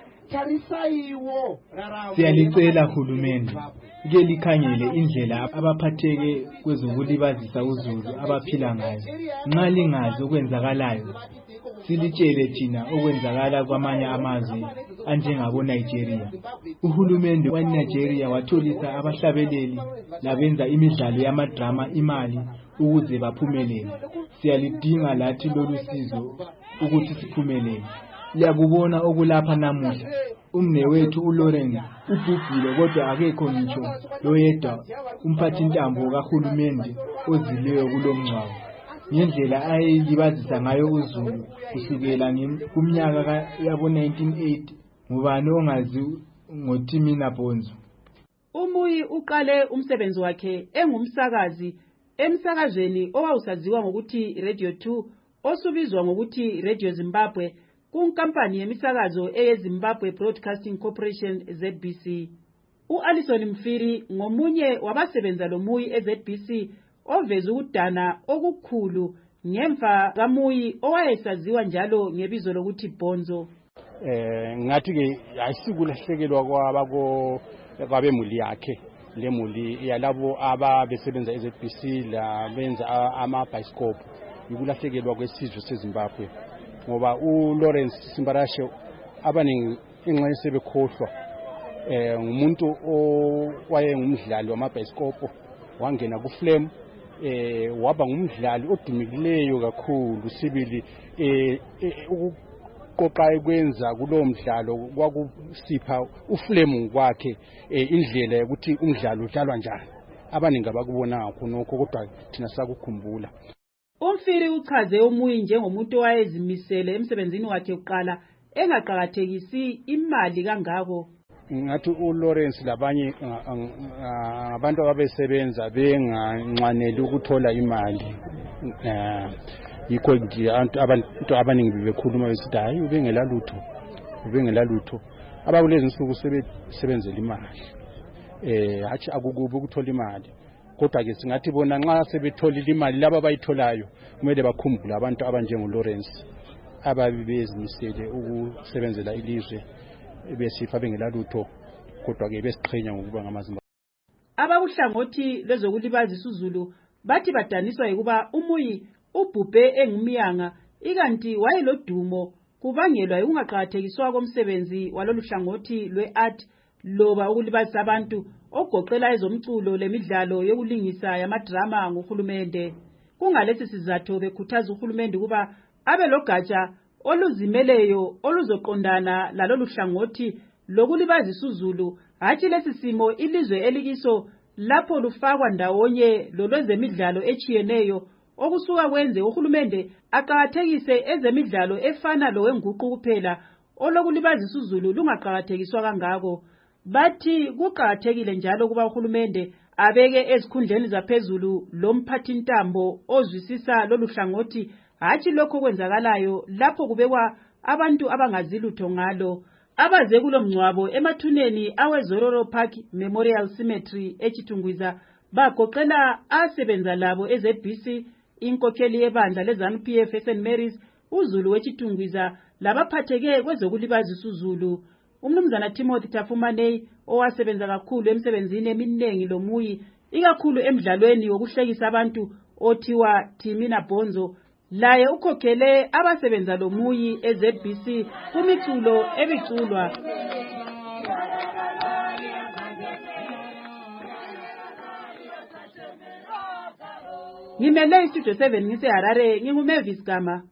W: Siyalicela hulumende ke likhangele indlela abaphatheke kwezokulibazisa uZulu abaphila ngayo. Nxa lingazi okwenzakalayo silitshele thina okwenzakala kwamanye amazwe anjengabo Nigeria. Uhulumende wa Nigeria watholisa abahlabeleli labenza imidlalo yamadrama imali ukuze baphumelele. Siyalidinga lathi lolu sizo ukuthi siphumelele. Liyakubona okulapha namuhla umnewethu uLawrence ubhubhile kodwa akekho ngitsho loyedwa umphathi ntambo kahulumende ozileyo kulomncwabo ngendlela ayelibazisa ngayo uZulu kusukela kumnyaka yabo nineteen eighty. Ngubani ongazi ngoTimina Bonzo?
G: uMuyi uqale umsebenzi wakhe engumsakazi emsakazweni owawusaziwa ngokuthi Radio two osubizwa ngokuthi Radio Zimbabwe kunkampani yemisakazo eyeZimbabwe Broadcasting Corporation Z B C. uAlison Mfiri ngomunye wabasebenza loMuyi eZ B C oveza ukudana okukhulu ngemva kaMuyi owayesaziwa njalo ngebizo lokuthi Bonzo.
V: Eh ngathi ke ayisikulahlekilwa kwabako kwabemuli yakhe lemuli yalabo ababesebenza eZ B C la benza ama bioscope ukulahlekelwa kwesizwe seZimbabwe ngoba uLawrence Simbarashe abaningi ingxenye sebekhohlwa eh ngumuntu owaye ngumdlali wamabhioscope wangena kuFlame eh waba ngumdlali odumikileyo kakhulu sibili eh ukuqoqa ekwenza kulowo mdlalo kwakusipha uFlame kwakhe indlela ukuthi umdlalo udlalwa njani abaningi abakubona khonokho kodwa thina sakukhumbula.
G: uMfiri uchaze uMuyi njengomuntu owayezimisele emsebenzini wakhe uqala engaqhakathekisi imali kangako.
V: Ngathi uLawrence labanye abantu ababesebenza benganxaneli ukuthola imali yikho nje abantu abaningi bebekhuluma besithi hayi ubengela lutho ubengela lutho abakulezi insuku sebenzela imali eh hathi akukubi ukuthola imali kodwa ke singathi bona nxa sebetholile imali laba abayitholayo kumele bakhumbule abantu abanjengo Lawrence ababezimisele ukusebenzela ilizwe besifa bengela lutho kodwa ke besiqhenya ngokuba ngamaZimbabwe.
G: Abakuhlangothi lezokulibazisa uZulu bathi badaniswa ukuba uMuyi ubhubhe engumyanga ikanti wayelodumo kubangelwa ukungaqhathekiswa komsebenzi walolu hlangothi lweart loba ukulibazisa abantu ogoqela ezomculo lemidlalo yokulingisa yamadrama ngohulumende. Kungalesi sizathu bekhuthaza uhulumende kuba abe logatsha oluzimeleyo oluzoqondana lalolu hlangothi lokulibazisa uZulu hathi lesi simo ilizwe elikiso lapho lufakwa ndawonye lolwezemidlalo echiyeneyo okusuka kwenze uhulumende aqhakathekise ezemidlalo efana lowenguqu kuphela olokulibazisa uZulu lungaqhakathekiswa kangako. Bathi kuqhakathekile njalo kuba uhulumende abeke ezikhundleni zaphezulu lomphathi ntambo ozwisisa lolu hlangothi hathi lokho kwenzakalayo lapho kubekwa abantu abangazilutho ngalo. Abaze kulomngcwabo emathuneni aweZororo Park Memorial Cemetery eChitungwiza bagoqela asebenza labo eZ B C, inkokheli yebandla leZANU P F Saint Mary's, uZulu weChitungwiza labaphatheke kwezokulibazisa uZulu. Umnumzana Timothy Tafumanei owasebenza kakhulu emsebenzini eminengi loMuyi ikakhulu emidlalweni wokuhlekisa abantu othiwa Timina Bonzo laye ukhokhele abasebenza loMuyi eZ B C kumiculo ebiculwa. Ngimele istudio seven ngise Harare nginguMavis Gama.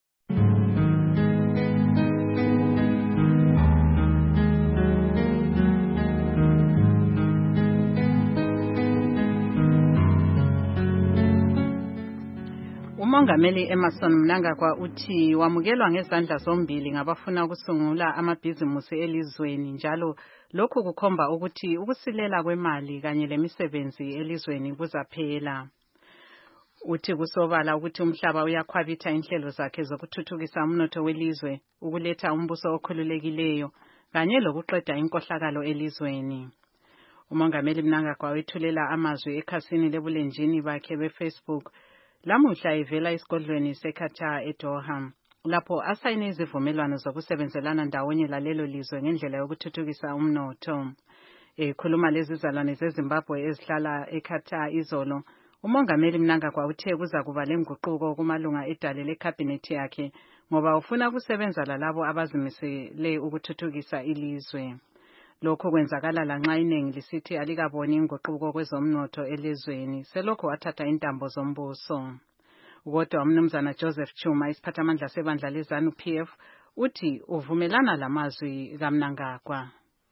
B: uMongameli Emmerson Mnangagwa uthi wamukelwa ngezandla zombili ngabafuna ukusungula amabhizimusi elizweni njalo lokhu kukhomba ukuthi ukusilela kwemali kanye lemisebenzi elizweni kuzaphela. Uthi kusobala ukuthi umhlaba uyakhwabitha inhlelo zakhe zokuthuthukisa umnotho welizwe, ukuletha umbuso okhululekileyo kanye lokuqeda inkohlakalo elizweni. uMongameli Mnangagwa wethulela amazwi ekhasini lebulenjini bakhe beFacebook lamuhla evela esigodlweni seKatar eDoha lapho asayine izivumelwano zokusebenzelana ndawonye lalelo lizwe ngendlela yokuthuthukisa umnotho. Ekhuluma lezi zalwane zeZimbabwe ezihlala eKatar izolo, uMongameli Mnangagwa uthe kuza kuba lenguquko kumalunga edale lecabinet yakhe ngoba ufuna ukusebenza lalabo abazimisele ukuthuthukisa ilizwe. Lokho kwenzakala lanxa iningi lisithi alikaboni inguquko kwezomnotho elizweni selokho wathatha intambo zombuso. Kodwa umnumzana Joseph Chuma isiphathamandla sebandla leZANU P F uthi uvumelana lamazwi kaMnangagwa.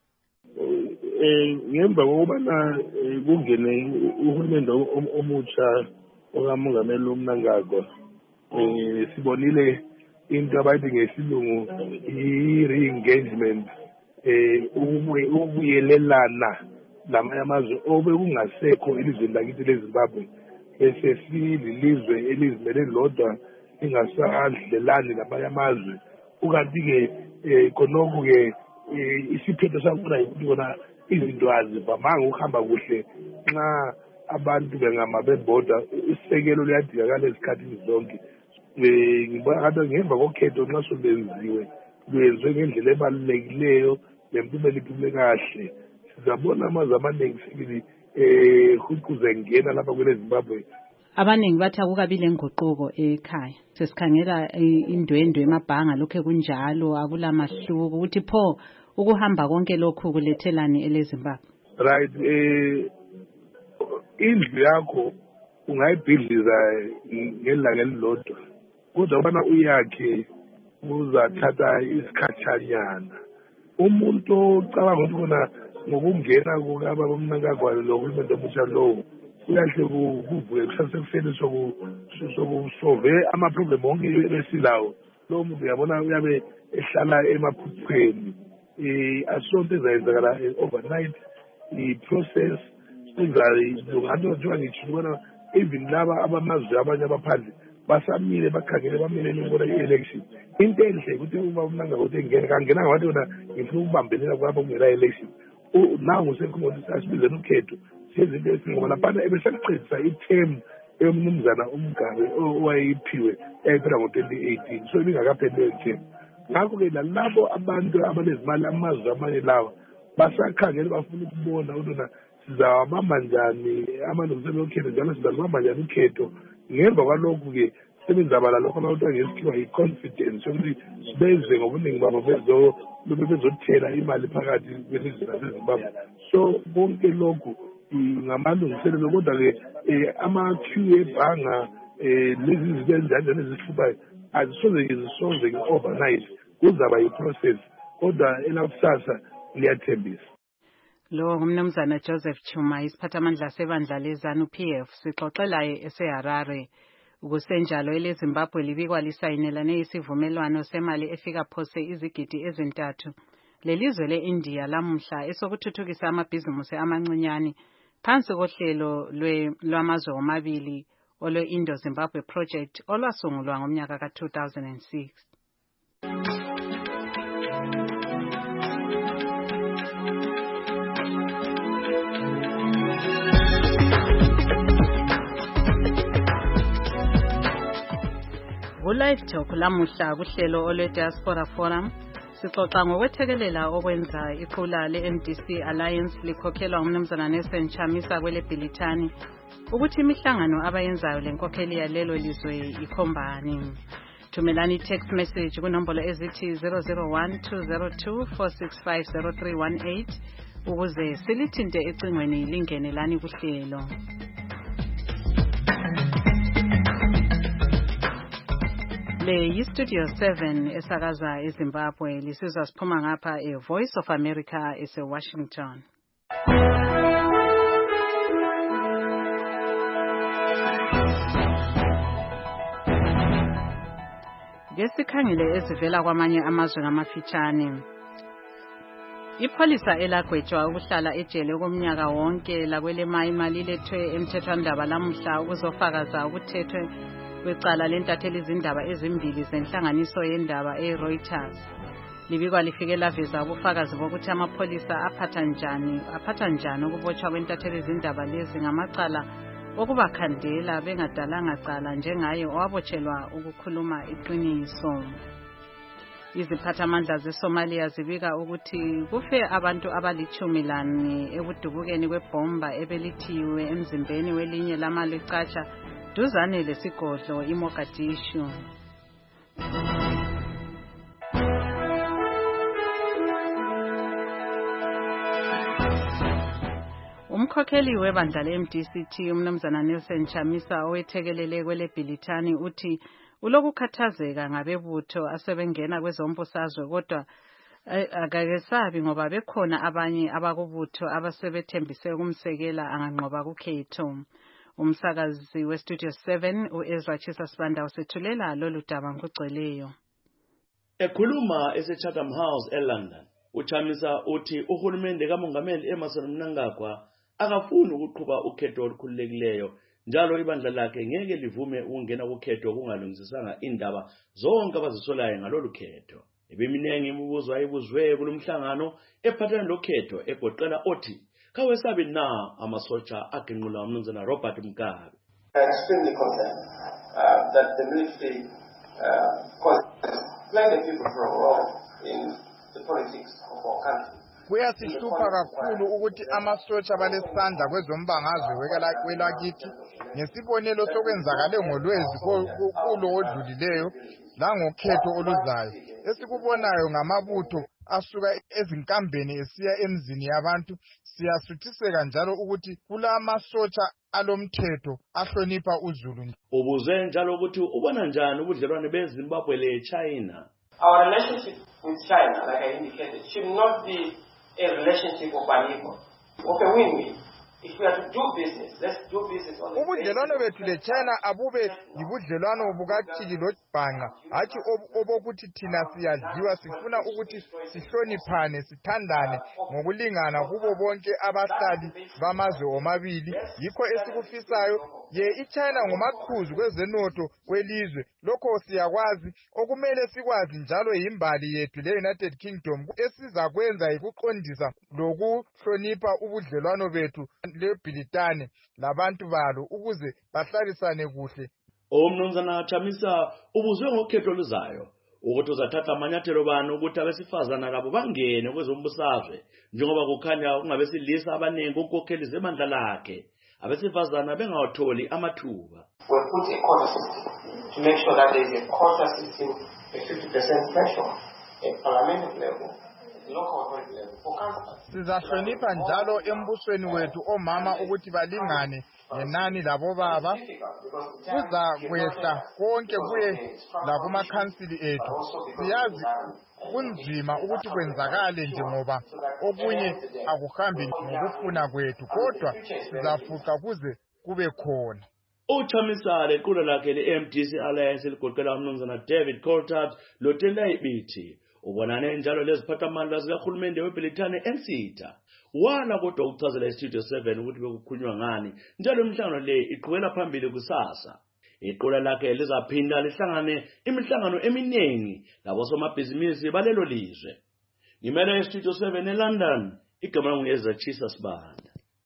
F: Eh ngemva kokubana kungene uhulumende omutsha okaMongameli uMnangagwa eh sibonile into abayithi ngesilungu i-re-engagement eh ukubuyelelana lamanye amazwe obekungasekho elizweni lakithi leZimbabwe bese sililizwe elizimele lodwa ingasadlelani lamanye amazwe. Ukanti-ke khonokho-ke isiphetho sakhona yikuthi kona izinto azivamanga ukuhamba kuhle nxa abantu bengama bebhoda. Isekelo liyadingakala esikhathini zonke. Ngibona ngathi ngemva kokhetho nxa solwenziwe lwenziwe ngendlela ebalulekileyo lempumela iphume kahle, sizabona amazwe amaningi sibili huquze ngena lapha kwele Zimbabwe.
B: Abaningi bathi akukabile nguquko ekhaya. Sesikhangela indwendwe emabhanga lokho kunjalo akula mahluko ukuthi pho ukuhamba konke lokhu kulethelani eleZimbabwe.
F: Right, eh indlu yakho ungayibhidliza ngelanga elilodwa. Kodwa ubana uyakhe uzathatha isikhatshanyana. Umuntu ocabanga ukuthi kona ngokungena kukaba uMnangagwa nohulumende omutsha lowo uyahle kuvuke kusasekuseni sokusove amaproblem onke esilawo. Lo muntu uyabona uyabe ehlala emaphupheni. Asonto ezayenzakala overnight i-process izayilunga nto njengoba ngitshilo ubona even laba abamazwe abanye abaphandle basamile bakhangele bamelele ukubona i-election into enhle ukuthi uma umnanga ukuthi engene kangenanga wathi wona ngifuna ukubambelela kwabo kungela election nangu sekhona sasibizana ukhetho sezinto ezingoba laphana ebesaqedisa i-term eyomnumzana umgabe owayiphiwe yayiphela ngo-twenty eighteen so ibingakaphelele term. Ngakho-ke nalabo abantu abanezimali amazwe amanye lawa basakhangele bafuna ukubona ukuthi sizawabamba njani amalungiselelo okhetho njalo sizalibamba njani ukhetho. Ngemva kwalokhu-ke sebenzaba lalokho abantu ngesikhiwa yi-confidence yokuthi sibenze ngobuningi babo bezothela imali phakathi kwelizwe lasezimbabwe. So konke lokhu ngamalungiselelo kodwa-ke ama-Q ebhanga um lezi zinto ezinjani ezisihluphayo azisoze zisoze nge-overnight kuzaba yi-process kodwa elakusasa liyathembisa.
B: Lo ngumnumzana Joseph Chuma isiphathamandla sebandla lezanu P F sixoxe laye eseHarare. Kusenjalo eleZimbabwe libikwa lisayinelane isivumelwano semali efika phose izigidi ezintathu lelizwe le-India lamuhla esokuthuthukisa amabhizimusi amancinyane phansi kohlelo lwamazwe omabili olwe-Indo-Zimbabwe Project olwasungulwa ngomnyaka ka two thousand six. Live Talk lamuhla kuhlelo olwe Diaspora Forum sixoxa ngokwethekelela okwenza iqula le-M D C Alliance likhokhelwa ngumnumzana Nelson Chamisa kwele Bhilithani ukuthi imihlangano abayenzayo lenkokheli yalelo lizwe ikhombani. Thumelani text message kunombolo ezithi zero zero one two zero two four six five zero three one eight ukuze silithinte ecingweni lingene lani kuhlelo. Le yi-Studio seven esakaza eZimbabwe lisizwa siphuma ngapha e-Voice of America ese-Washington. Ngesikhangele ezivela kwamanye amazwe ngamafitshane. Ipholisa elagwetshwa ukuhlala ejele komnyaka wonke lakwele Mayima lilethwe emthethwandaba lamuhla ukuzofakaza ukuthethwe kwecala lentatheli izindaba ezimbili zenhlanganiso yendaba e-Reuters. Libikwa lifike laveza ubufakazi bokuthi amapholisa aphatha njani aphatha njani ukubotshwa kwentatheli izindaba lezi ngamacala okubakhandela bengadalanga cala njengaye owabotshelwa ukukhuluma iqiniso. Iziphathamandla zeSomalia zibika ukuthi kufe abantu abalichumi lane ekudubukeni kwebhomba ebelithiwe emzimbeni welinye lamalucatsha duzane lesigodlo iMogadishu. Umkhokheli webandla le-M D C T umnumzana Nelson Chamisa owethekelele kwele Bhilithani uthi ulokukhathazeka ngabebutho asebengena kwezombusazwe kodwa akakesabi ngoba bekhona abanye abakubutho abasebethembise ukumsekela anganqoba kukhetho. Umsakazi we-Studio seven u-Ezra Chisa Sibanda usethulela lolu daba ngokugcweleyo.
H: Ekhuluma ese-Chatham House eLondon, uChamisa uthi uhulumende kaMongameli Emmerson Mnangagwa akafuni ukuqhuba ukhetho olukhululekileyo njalo ibandla lakhe ngeke livume ukungena kukhetho kungalungisisanga indaba zonke abazisolayo ngalolu khetho. Ebeminingi imibuzo ayibuzwe kulomhlangano ephathelene lokhetho egoqela othi kawesabi na amasotsha agenqula umnumzana Robert Mugabe.
I: Extremely concerned uh, that the military uh, playing the people for a role in the politics of our country.
K: Kuyasihlupha kakhulu ukuthi amasotsha balesandla kwezombangazwe kwelakithi ngesibonelo sokwenzakale ngolwezi kulo odlulileyo langokhetho oluzayo. Esikubonayo ngamabutho asuka ezinkambeni esiya emzini yabantu siyasuthiseka njalo ukuthi kula masotsha alomthetho ahlonipha uZulu.
H: Ubuze njalo ukuthi ubona njani ubudlelwane beZimbabwe leChina.
I: Our relationship with China, like I indicated, should not be a relationship of an equal, of a win-win. If we are to do business, let's do business on the
K: ubudlelwano bethu le-China abube yibudlelwano bukathili lobhanqa hatshi obokuthi thina siyadliwa sifuna ukuthi sihloniphane sithandane ngokulingana kubo bonke abahlali bamazwe omabili yikho esikufisayo ye iChina ngomaqhuzu kwezenotho kwelizwe lokho siyakwazi okumele sikwazi njalo yimbali yethu le-United Kingdom esizakwenza yikuqondisa lokuhlonipha ubudlelwano bethu leBritane labantu balo ukuze bahlalisane kuhle.
H: Umnumzana Chamisa ubuzwe ngokhetho luzayo ukuthi uzathatha amanyathelo bani ukuthi abesifazana labo bangene kwezombusazwe njengoba kukhanya kungabesilisa abaningi ukukhokhela izibandla lakhe abesifazana bengawatholi amathuba.
I: We put a quota system to make sure that there is a quota system, a fifty percent threshold at parliamentary level.
K: Sizahlonipha njalo embusweni wethu omama ukuthi balingane ngenani labo baba kuza kwehla konke kuye lakumakhansili ethu siyazi kunzima ukuthi kwenzakale nje ngoba okunye akuhambi ngokufuna kwethu kodwa sizafuqa kuze kube khona.
H: Uchamisa lequla lakhe le-M D C Alliance eligoqela umnumzana David Coulthard lotenda ibithi ubonane njalo leziphathamandla zikahulumende weBritane eNsitha wala kodwa ukuchazela iStudio seven ukuthi bekukhulunywa ngani njalo imihlangano le iqhubela phambili kusasa. Iqula lakhe lizaphinda lihlangane imihlangano eminingi labosomabhizinisi balelo lizwe. Ngimele iStudio seven eLondon igama ngiyeza Chisa Sibanda.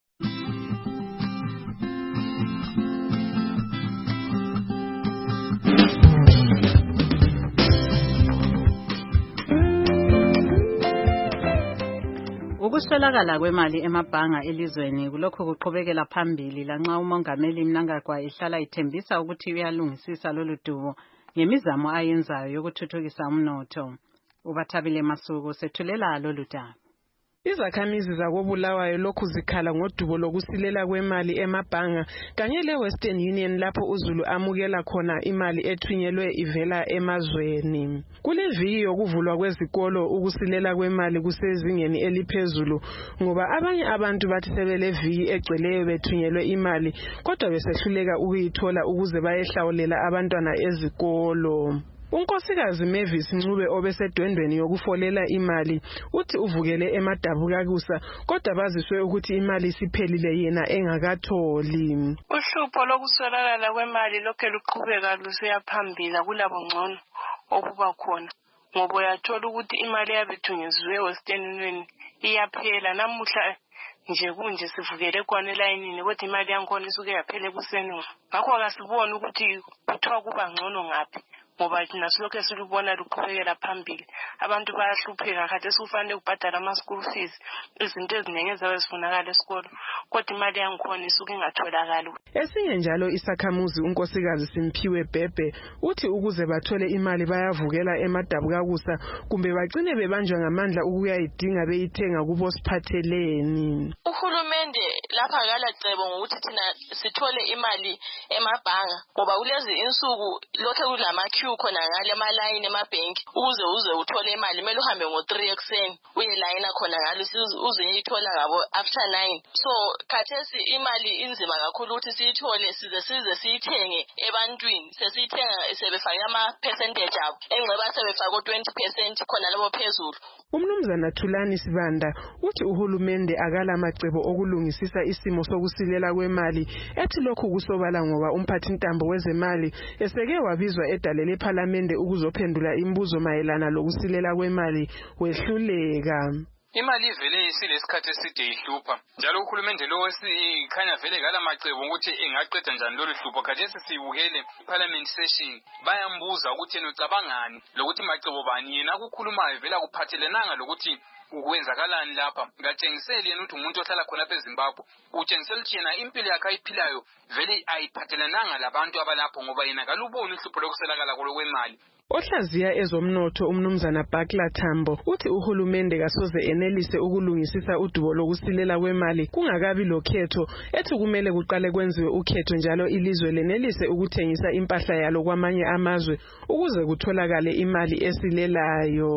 B: Ukuswelakala kwemali emabhanga elizweni kulokho kuqhubekela phambili lanxa umongameli Mnangagwa ihlala ithembisa ukuthi uyalungisisa lolu dubo ngemizamo ayenzayo yokuthuthukisa umnotho. Ubathabile Masuku sethulela lolu daba.
J: Izakhamizi zakobulawayo lokhu zikhala ngodubo lokusilela kwemali emabhanga kanye leWestern Union lapho uZulu amukela khona imali ethunyelwe ivela emazweni. Kule viki yokuvulwa kwezikolo ukusilela kwemali kusezingeni eliphezulu ngoba abanye abantu bathi sebele viki egcweleyo bethunyelwe imali kodwa besehluleka ukuyithola ukuze bayehlawulela abantwana ezikolo. Unkosikazi Mavis Ncube obesedwendweni yokufolela imali uthi uvukele emadabukakusa kodwa baziswe ukuthi imali isiphelile yena engakatholi.
L: Uhlupho lokuswelakala kwemali lokho luqhubeka lusiya phambili kulabo ngcono okuba khona ngoba uyathola ukuthi imali yabithunyezwe eWestern Union iyaphela namuhla nje kunje sivukele khona elayinini kodwa imali yankona isuke yaphela kuseni ngakho akasiboni ukuthi kuthiwa kuba ngcono ngaphi ngoba thina silokho silubona luqhubekela phambili abantu bayahlupheka kade sikufanele kubhadala ama school fees izinto eziningi ezabe zifunakala esikolo kodwa imali yankhona isuke ingatholakali.
J: Esinye njalo isakhamuzi unkosikazi Simphiwe Bhebhe uthi ukuze bathole imali bayavukela emadabukakusa kumbe bagcine bebanjwa ngamandla ukuyayidinga beyithenga kubo siphatheleni.
L: Uhulumende lapha akala cebo ngokuthi thina sithole imali emabhanga ngoba kulezi insuku lokho kulama khona ngale emalayini emabhenki ukuze uze uthole imali kumele uhambe ngo three ekseni uye layina khona ngalo uze uyithola ngabo after nine. So khathesi imali inzima kakhulu ukuthi siyithole size size siyithenge ebantwini sesithenga sebefake ama percentage abo engceba sebefake twenty percent khona labo phezulu.
J: Umnumzana Thulani Sibanda uthi uhulumende akala macebo okulungisisa isimo sokusilela kwemali ethi lokhu kusobala ngoba umphathi ntambo wezemali eseke wabizwa edalele eParliament ukuzophendula imibuzo mayelana lokusilela kwemali wehluleka.
M: Imali ivele isilesikhathi eside ihlupha njalo uhulumende lo esikhanya vele ngala macebo ukuthi engaqeda njani lolu hlupho khathesi sibukele parliament session bayambuza ukuthi yena ucabangani lokuthi macebo bani yena ukukhulumayo vela kuphathelenanga lokuthi ukwenzakalani lapha ngatshengiseli yena ukuthi umuntu ohlala khona eZimbabwe utshengisela ukuthi yena impilo yakhe ayiphilayo vele ayiphathelenanga labantu abalapho ngoba yena kaluboni uhlupho lokuselakala kwemali.
J: Ohlaziya ezomnotho umnumzana Bakla Tambo uthi uhulumende kasoze enelise ukulungisisa udubo lokusilela kwemali kungakabi lokhetho ethi kumele kuqale kwenziwe ukhetho njalo ilizwe lenelise ukuthengisa impahla yalo kwamanye amazwe ukuze kutholakale imali esilelayo.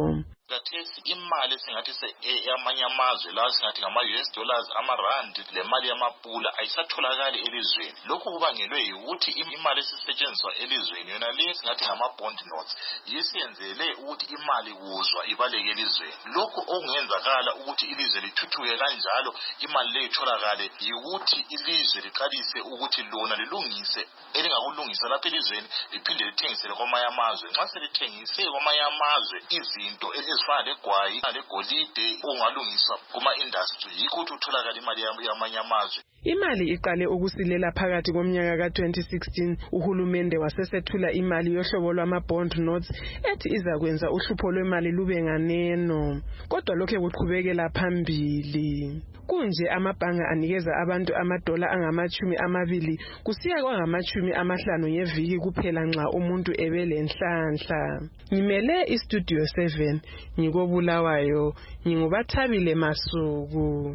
O: kathesi imali esingathi eyamanye amazwe lawa singathi ngama-U S dollars amarandi le mali yamapula ayisatholakali elizweni. Lokhu kubangelwe yikuthi imali esisetshenziswa elizweni yona le singathi ngama-bond notes yisiyenzele ukuthi imali kuzwa ibaleke elizweni. Lokhu okungenzakala ukuthi ilizwe lithuthuke kanjalo imali le itholakale yikuthi ilizwe liqalise ukuthi lona lilungise elingakulungisa lapha elizweni liphinde lithengisele kwamanye amazwe. Nxa selithengise kwamanye amazwe izinto ezifana legwayi legolide ongalungiswa kuma-industry yikho ukuthi utholakala imali yamanye amazwe.
J: Imali iqale ukusilela phakathi komnyaka ka twenty sixteen. Uhulumende wasesethula imali yohlobo lwama-bond notes ethi izakwenza uhlupho lwemali lube nganeno. Kodwa lokho kuqhubekela phambili. Kunje amabhanga anikeza abantu amadola angamachumi amabili kusiya kwangamachumi amahlanu ngeviki kuphela nxa umuntu ebelenhlanhla. Ngimele istudio seven ngikobulawayo ngingubathabile Masuku.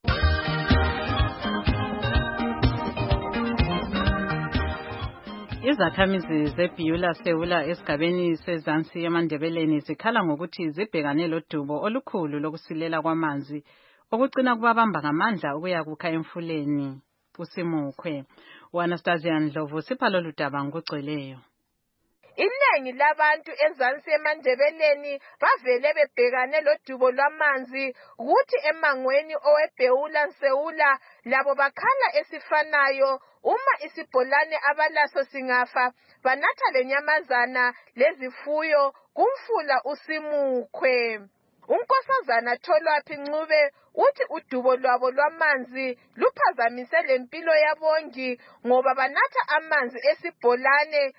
B: Izakhamizi zeBeulah Seula esigabeni sezansi eMandebeleni zikhala ngokuthi zibhekane lodubo olukhulu lokusilela kwamanzi okucina kubabamba ngamandla ukuya kukha emfuleni uSimukhwe. uAnastasia Ndlovu sipha lolu daba ngokugcweleyo.
P: Iningi labantu ezansi eMandebeleni bavele bebhekane lodubo lwamanzi ukuthi emangweni oweBeulah Seula labo bakhala esifanayo uma isibholane abalaso singafa banatha lenyamazana lezifuyo kumfula uSimukhwe. Unkosazana Tholwaphi Ncube uthi udubo lwabo lwamanzi luphazamise lempilo yabongi ngoba banatha amanzi esibholane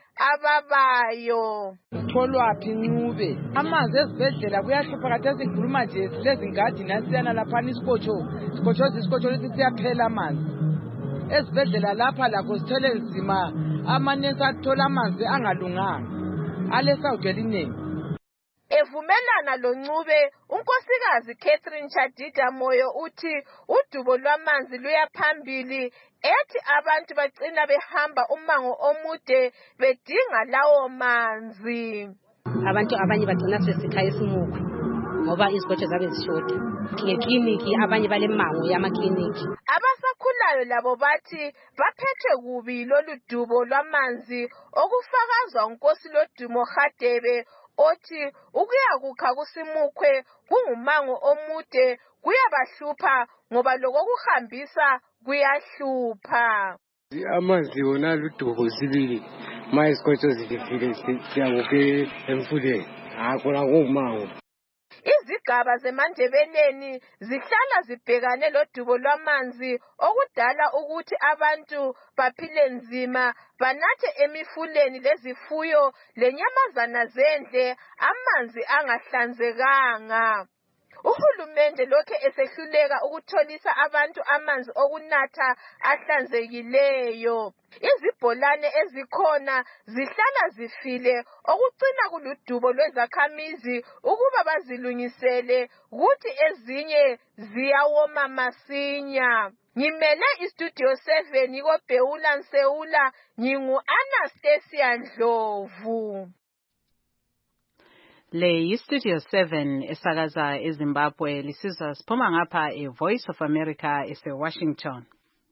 P: ababayo.
Q: Tholwaphi Ncube amanzi ezibhedlela kuyahlupha khathesi sikhuluma nje silezingadi nasiyana lapha isikhotsho isikhotsho isikhotsho lesi siyaphela amanzi ezibhedlela lapha lakho sithele nzima amanesi athola amanzi angalunganga alesawudelineni.
P: Evumelana loNcube unkosikazi Catherine Chadida Moyo uthi udubo lwamanzi luyaphambili ethi abantu bagcina behamba umango omude bedinga lawo manzi.
X: Abantu abanye bagcina sesikhaya eSimukhwe ngoba izikotsho zabe zishota ngekliniki abanye balemango yamakliniki.
P: Abasakhulayo labo bathi baphethwe kubi lolu dubo lwamanzi okufakazwa unkosi lodumo Hadebe othi ukuya kukha kuSimukhwe kungumango omude kuyabahlupha ngoba lokho kuhambisa kuyahlupha.
Y: Amanzi wona ludubo sibili mayisikhotsho zifike siyakuke emfuleni akona kumango.
P: Izigaba zeMandebeleni zihlala zibhekane lodubo lwamanzi okudala ukuthi abantu baphile nzima banathe emifuleni lezifuyo lenyamazana zendle amanzi angahlanzekanga. Uhulumende lokhe esehluleka ukutholisa abantu amanzi okunatha ahlanzekileyo. Izibholane ezikhona zihlala zifile okucina kuludubo lwezakhamizi ukuba bazilungisele ukuthi ezinye ziyawoma masinya. Ngimele istudio seven koBeulah Seula ngingu-Anastasia Ndlovu.
B: Le iStudio seven esakaza eZimbabwe lisizwa siphuma ngapha eVoice of America eseWashington.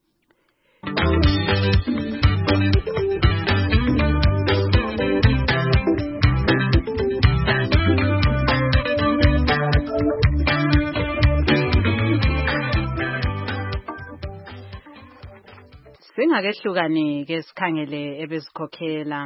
B: Singakehlukani ke sikhangele ebezikhokhela.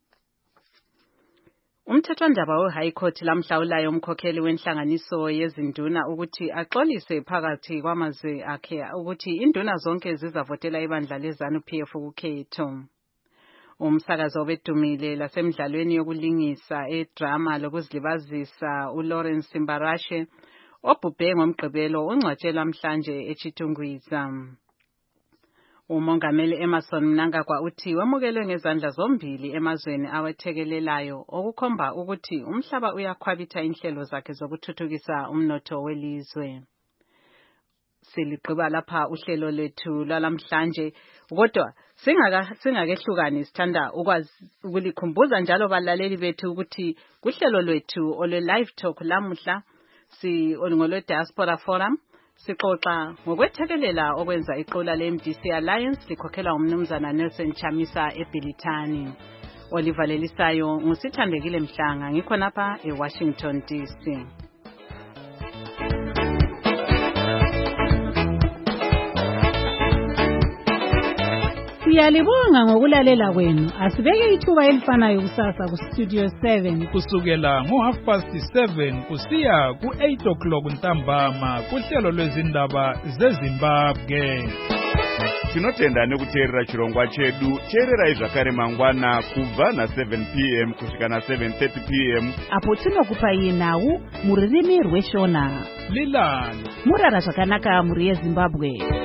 B: Umthethwandaba we-High Court lamhlawulayo umkhokheli wenhlanganiso yezinduna ukuthi axolise phakathi kwamazwi akhe ukuthi induna zonke zizavotela ibandla leZANU-P F ukukhetho. Umsakazo obedumile lasemidlalweni yokulingisa edrama lokuzilibazisa uLawrence Simbarashe obhubhe ngomgqibelo ungcwatshelwa namhlanje eChitungwiza. Umongameli Emmerson Mnangagwa uthi wamukelwe ngezandla zombili emazweni awethekelelayo okukhomba ukuthi umhlaba uyakhwabitha inhlelo zakhe zokuthuthukisa umnotho welizwe. siligqiba lapha uhlelo lethu lalamhlanje kodwa singaka singakehlukani sithanda ukwazi ukulikhumbuza njalo balaleli bethu ukuthi kuhlelo lwethu ole live talk lamuhla si olungolwe Diaspora Forum sixoxa ngokwethekelela okwenza iqola le M D C Alliance likhokhelwa umnumzana Nelson Chamisa eBilitani. Oliver Lelisayo ngusithandekile Mhlanga ngikho lapha eWashington D C.
A: Siyalibonga ngokulalela kwenu. Asibeke ithuba elifanayo kusasa ku Studio seven
C: kusukela ngo half past seven kusiya ku eight o'clock ntambama kuhlelo lwezindaba zeZimbabwe.
D: Tinotenda nekuteerera chirongwa chedu. Teererai zvakare mangwana kubva na seven p m kusvika na seven thirty p m
A: apo tinokupai nhau muririmi rweshona.
C: Lilani
A: murara zvakanaka muri yeZimbabwe.